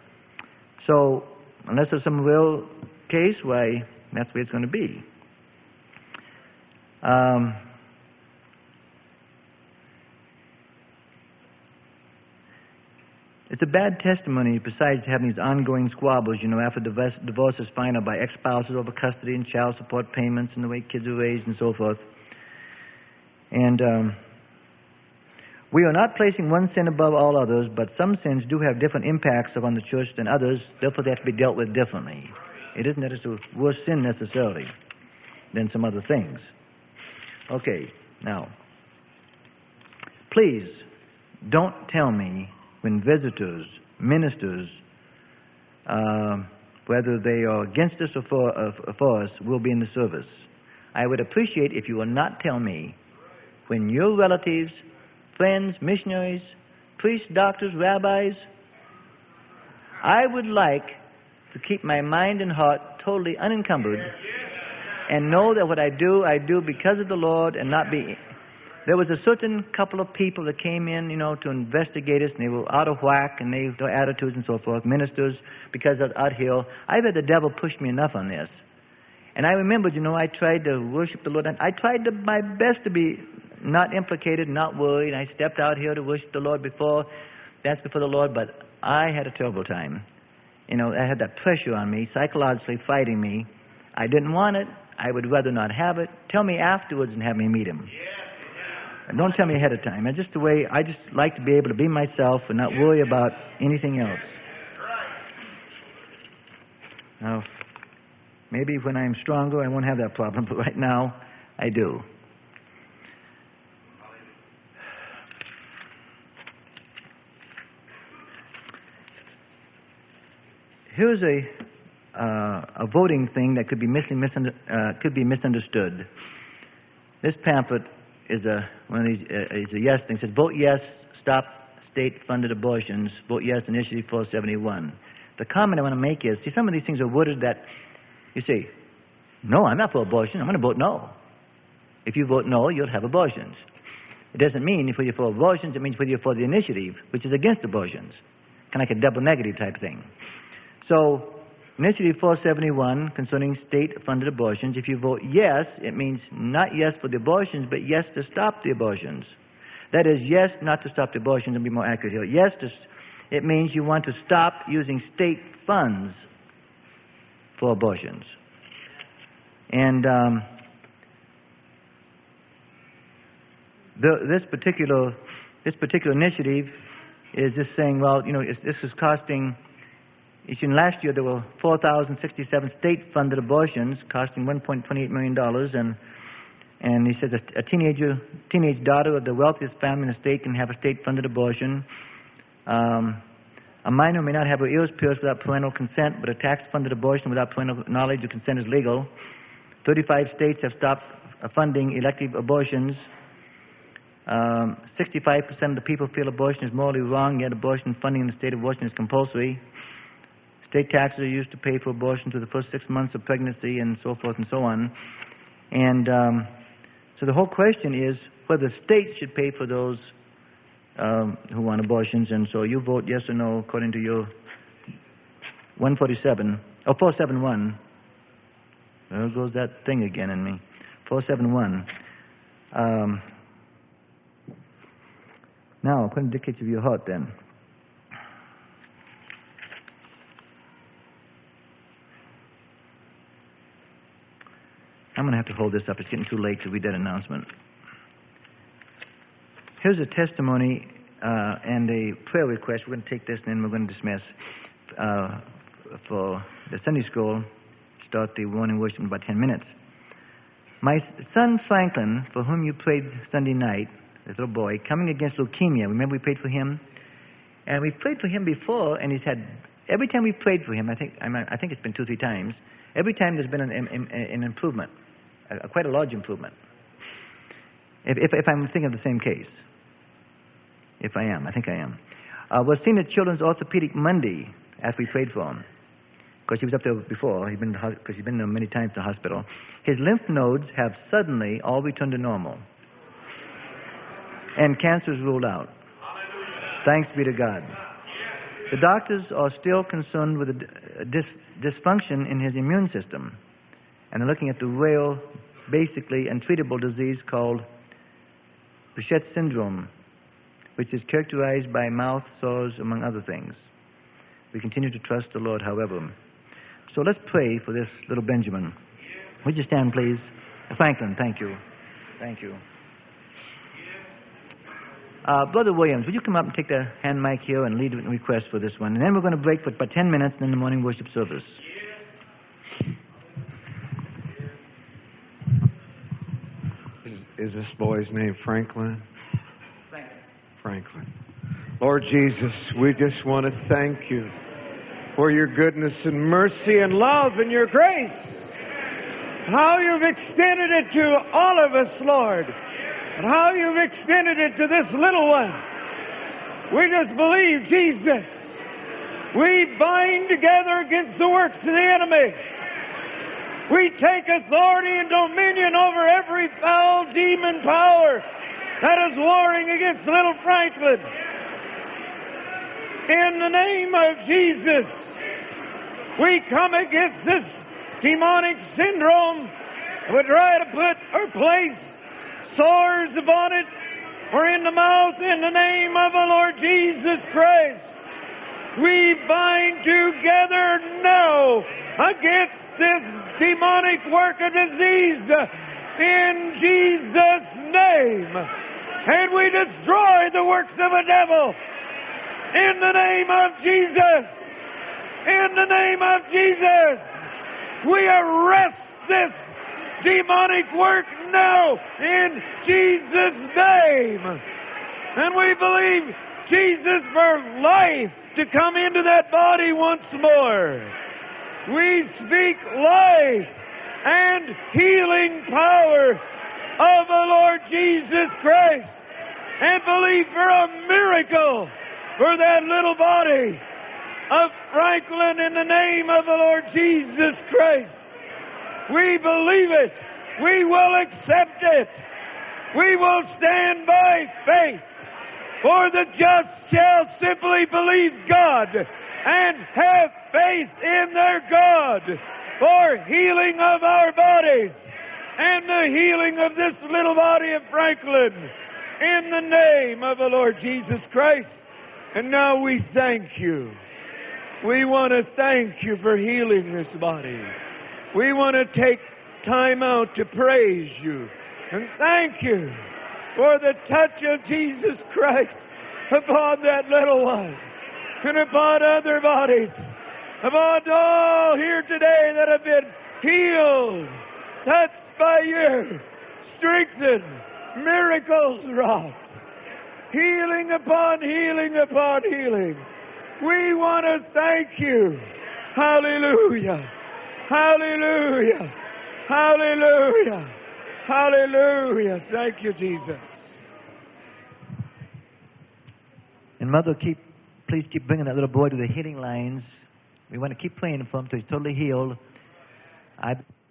So, unless there's some real case, why, that's the way it's going to be. Um, it's a bad testimony, besides having these ongoing squabbles, you know, after divorce, divorce is final by ex-spouses over custody and child support payments and the way kids are raised and so forth. And um, we are not placing one sin above all others, but some sins do have different impacts upon the church than others, therefore they have to be dealt with differently. It isn't that it's a worse sin necessarily than some other things. Okay, now, please don't tell me when visitors, ministers, uh, whether they are against us or for, uh, for us, will be in the service. I would appreciate if you will not tell me when your relatives, friends, missionaries, priests, doctors, rabbis, I would like to keep my mind and heart totally unencumbered and know that what I do, I do because of the Lord and not be... There was a certain couple of people that came in, you know, to investigate us, and they were out of whack, and they their attitudes and so forth, ministers, because of out here. I've had the devil push me enough on this. And I remembered, you know, I tried to worship the Lord. And I tried to, my best to be not implicated, not worried. I stepped out here to worship the Lord before, that's before the Lord, but I had a terrible time. You know, I had that pressure on me, psychologically fighting me. I didn't want it. I would rather not have it. Tell me afterwards and have me meet him. And don't tell me ahead of time. It's just the way I just like to be able to be myself and not worry about anything else. Now, maybe when I'm stronger, I won't have that problem, but right now, I do. Here's a uh, a voting thing that could be misunder, uh, could be misunderstood. This pamphlet is a one of these uh, is a yes thing. It says vote yes, stop state-funded abortions. Vote yes, Initiative four seventy-one. The comment I want to make is, see, some of these things are worded that you say, no, I'm not for abortion. I'm going to vote no. If you vote no, you'll have abortions. It doesn't mean if you're for abortions. It means whether you're for the initiative, which is against abortions, kind of like a double negative type thing. So, Initiative four seventy-one concerning state-funded abortions, if you vote yes, it means not yes for the abortions, but yes to stop the abortions. That is, yes not to stop the abortions, and be more accurate here. Yes, to, it means you want to stop using state funds for abortions. And um, the, this particular this particular initiative is just saying, well, you know, it's, this is costing... You see, last year there were four thousand sixty-seven state-funded abortions costing one point two eight million dollars, and and he says a, a teenager, teenage daughter of the wealthiest family in the state can have a state-funded abortion. Um, a minor may not have her ears pierced without parental consent, but a tax-funded abortion without parental knowledge or consent is legal. thirty-five states have stopped funding elective abortions. Um, sixty-five percent of the people feel abortion is morally wrong, yet abortion funding in the state of Washington is compulsory. State taxes are used to pay for abortion through the first six months of pregnancy and so forth and so on. And um, so the whole question is whether states should pay for those um, who want abortions. And so you vote yes or no according to your one forty-seven, oh, four seventy-one. There goes that thing again in me. four seventy-one. Um, now, according to the dictates of your heart then. I'm going to have to hold this up. It's getting too late to read that announcement. Here's a testimony uh, and a prayer request. We're going to take this and then we're going to dismiss uh, for the Sunday school. Start the morning worship in about ten minutes. My son Franklin, for whom you prayed Sunday night, this little boy, coming against leukemia. Remember we prayed for him? And we prayed for him before, and he's had, every time we prayed for him, I think I think it's been two or three times, every time there's been an, an, an improvement. A, quite a large improvement. If, if, if I'm thinking of the same case. If I am, I think I am. Uh, was seen at Children's Orthopedic Monday after we prayed for him. Of course, he was up there before, he'd been because he's been there many times in the hospital. His lymph nodes have suddenly all returned to normal. And cancer is ruled out. Thanks be to God. The doctors are still concerned with a dis- dysfunction in his immune system. And they're looking at the real, basically untreatable disease called Behçet syndrome, which is characterized by mouth sores, among other things. We continue to trust the Lord, however. So let's pray for this little Benjamin. Would you stand, please? Franklin, thank you. Thank you. Uh, Brother Williams, would you come up and take the hand mic here and lead the request for this one? And then we're going to break for about ten minutes and then the morning worship service. Is, is this boy's name Franklin? Franklin. Franklin. Lord Jesus, we just want to thank you for your goodness and mercy and love and your grace. How you've extended it to all of us, Lord. And how you've extended it to this little one. We just believe, Jesus. We bind together against the works of the enemy. We take authority and dominion over every foul demon power that is warring against little Franklin. In the name of Jesus, we come against this demonic syndrome. We try to put or place sores upon it or in the mouth in the name of the Lord Jesus Christ. We bind together now against this demonic work of disease in Jesus' name. And we destroy the works of the devil in the name of Jesus. In the name of Jesus. We arrest this demonic work now in Jesus' name. And we believe Jesus for life to come into that body once more. We speak life and healing power of the Lord Jesus Christ and believe for a miracle for that little body of Franklin in the name of the Lord Jesus Christ. We believe it. We will accept it. We will stand by faith. For the just shall simply believe God and have faith in their God for healing of our bodies and the healing of this little body of Franklin in the name of the Lord Jesus Christ. And now we thank you. We want to thank you for healing this body. We want to take time out to praise you and thank you for the touch of Jesus Christ upon that little one and upon other bodies, upon all here today that have been healed, touched by you, strengthened, miracles wrought, healing upon healing upon healing. We want to thank you. Hallelujah. Hallelujah. Hallelujah. Hallelujah. Thank you, Jesus. And Mother, keep, please keep bringing that little boy to the healing lines. We want to keep praying for him till he's totally healed. I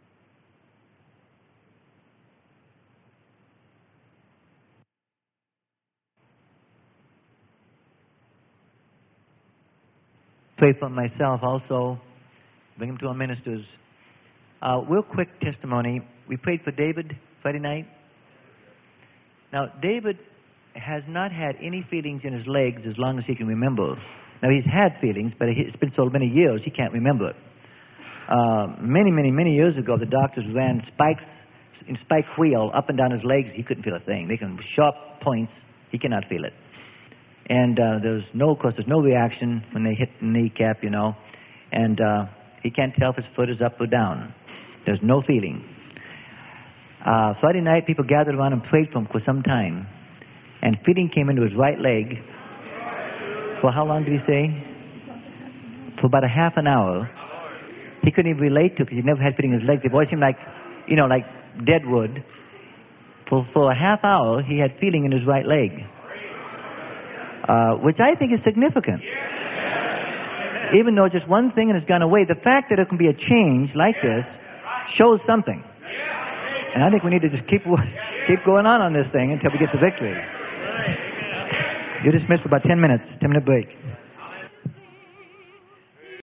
pray for myself also. Bring him to our ministers. Uh, real quick testimony. We prayed for David Friday night. Now, David has not had any feelings in his legs as long as he can remember. Now, he's had feelings, but it's been so many years he can't remember it. Uh, many, many, many years ago, the doctors ran spikes in spike wheel up and down his legs. He couldn't feel a thing. They can sharp points. He cannot feel it. And uh, there's no, of course, there's no reaction when they hit the kneecap, you know. And uh, he can't tell if his foot is up or down. There's no feeling. Uh, Friday night, people gathered around and prayed for him for some time. And feeling came into his right leg. For how long did he say? For about a half an hour. He couldn't even relate to it because he never had feeling in his legs. They always seemed like, you know, like dead wood. For, for a half hour, he had feeling in his right leg. Uh, which I think is significant. Even though just one thing has gone away, the fact that there can be a change like this shows something. And I think we need to just keep keep going on on this thing until we get the victory. You're dismissed for about ten minutes. ten minute break.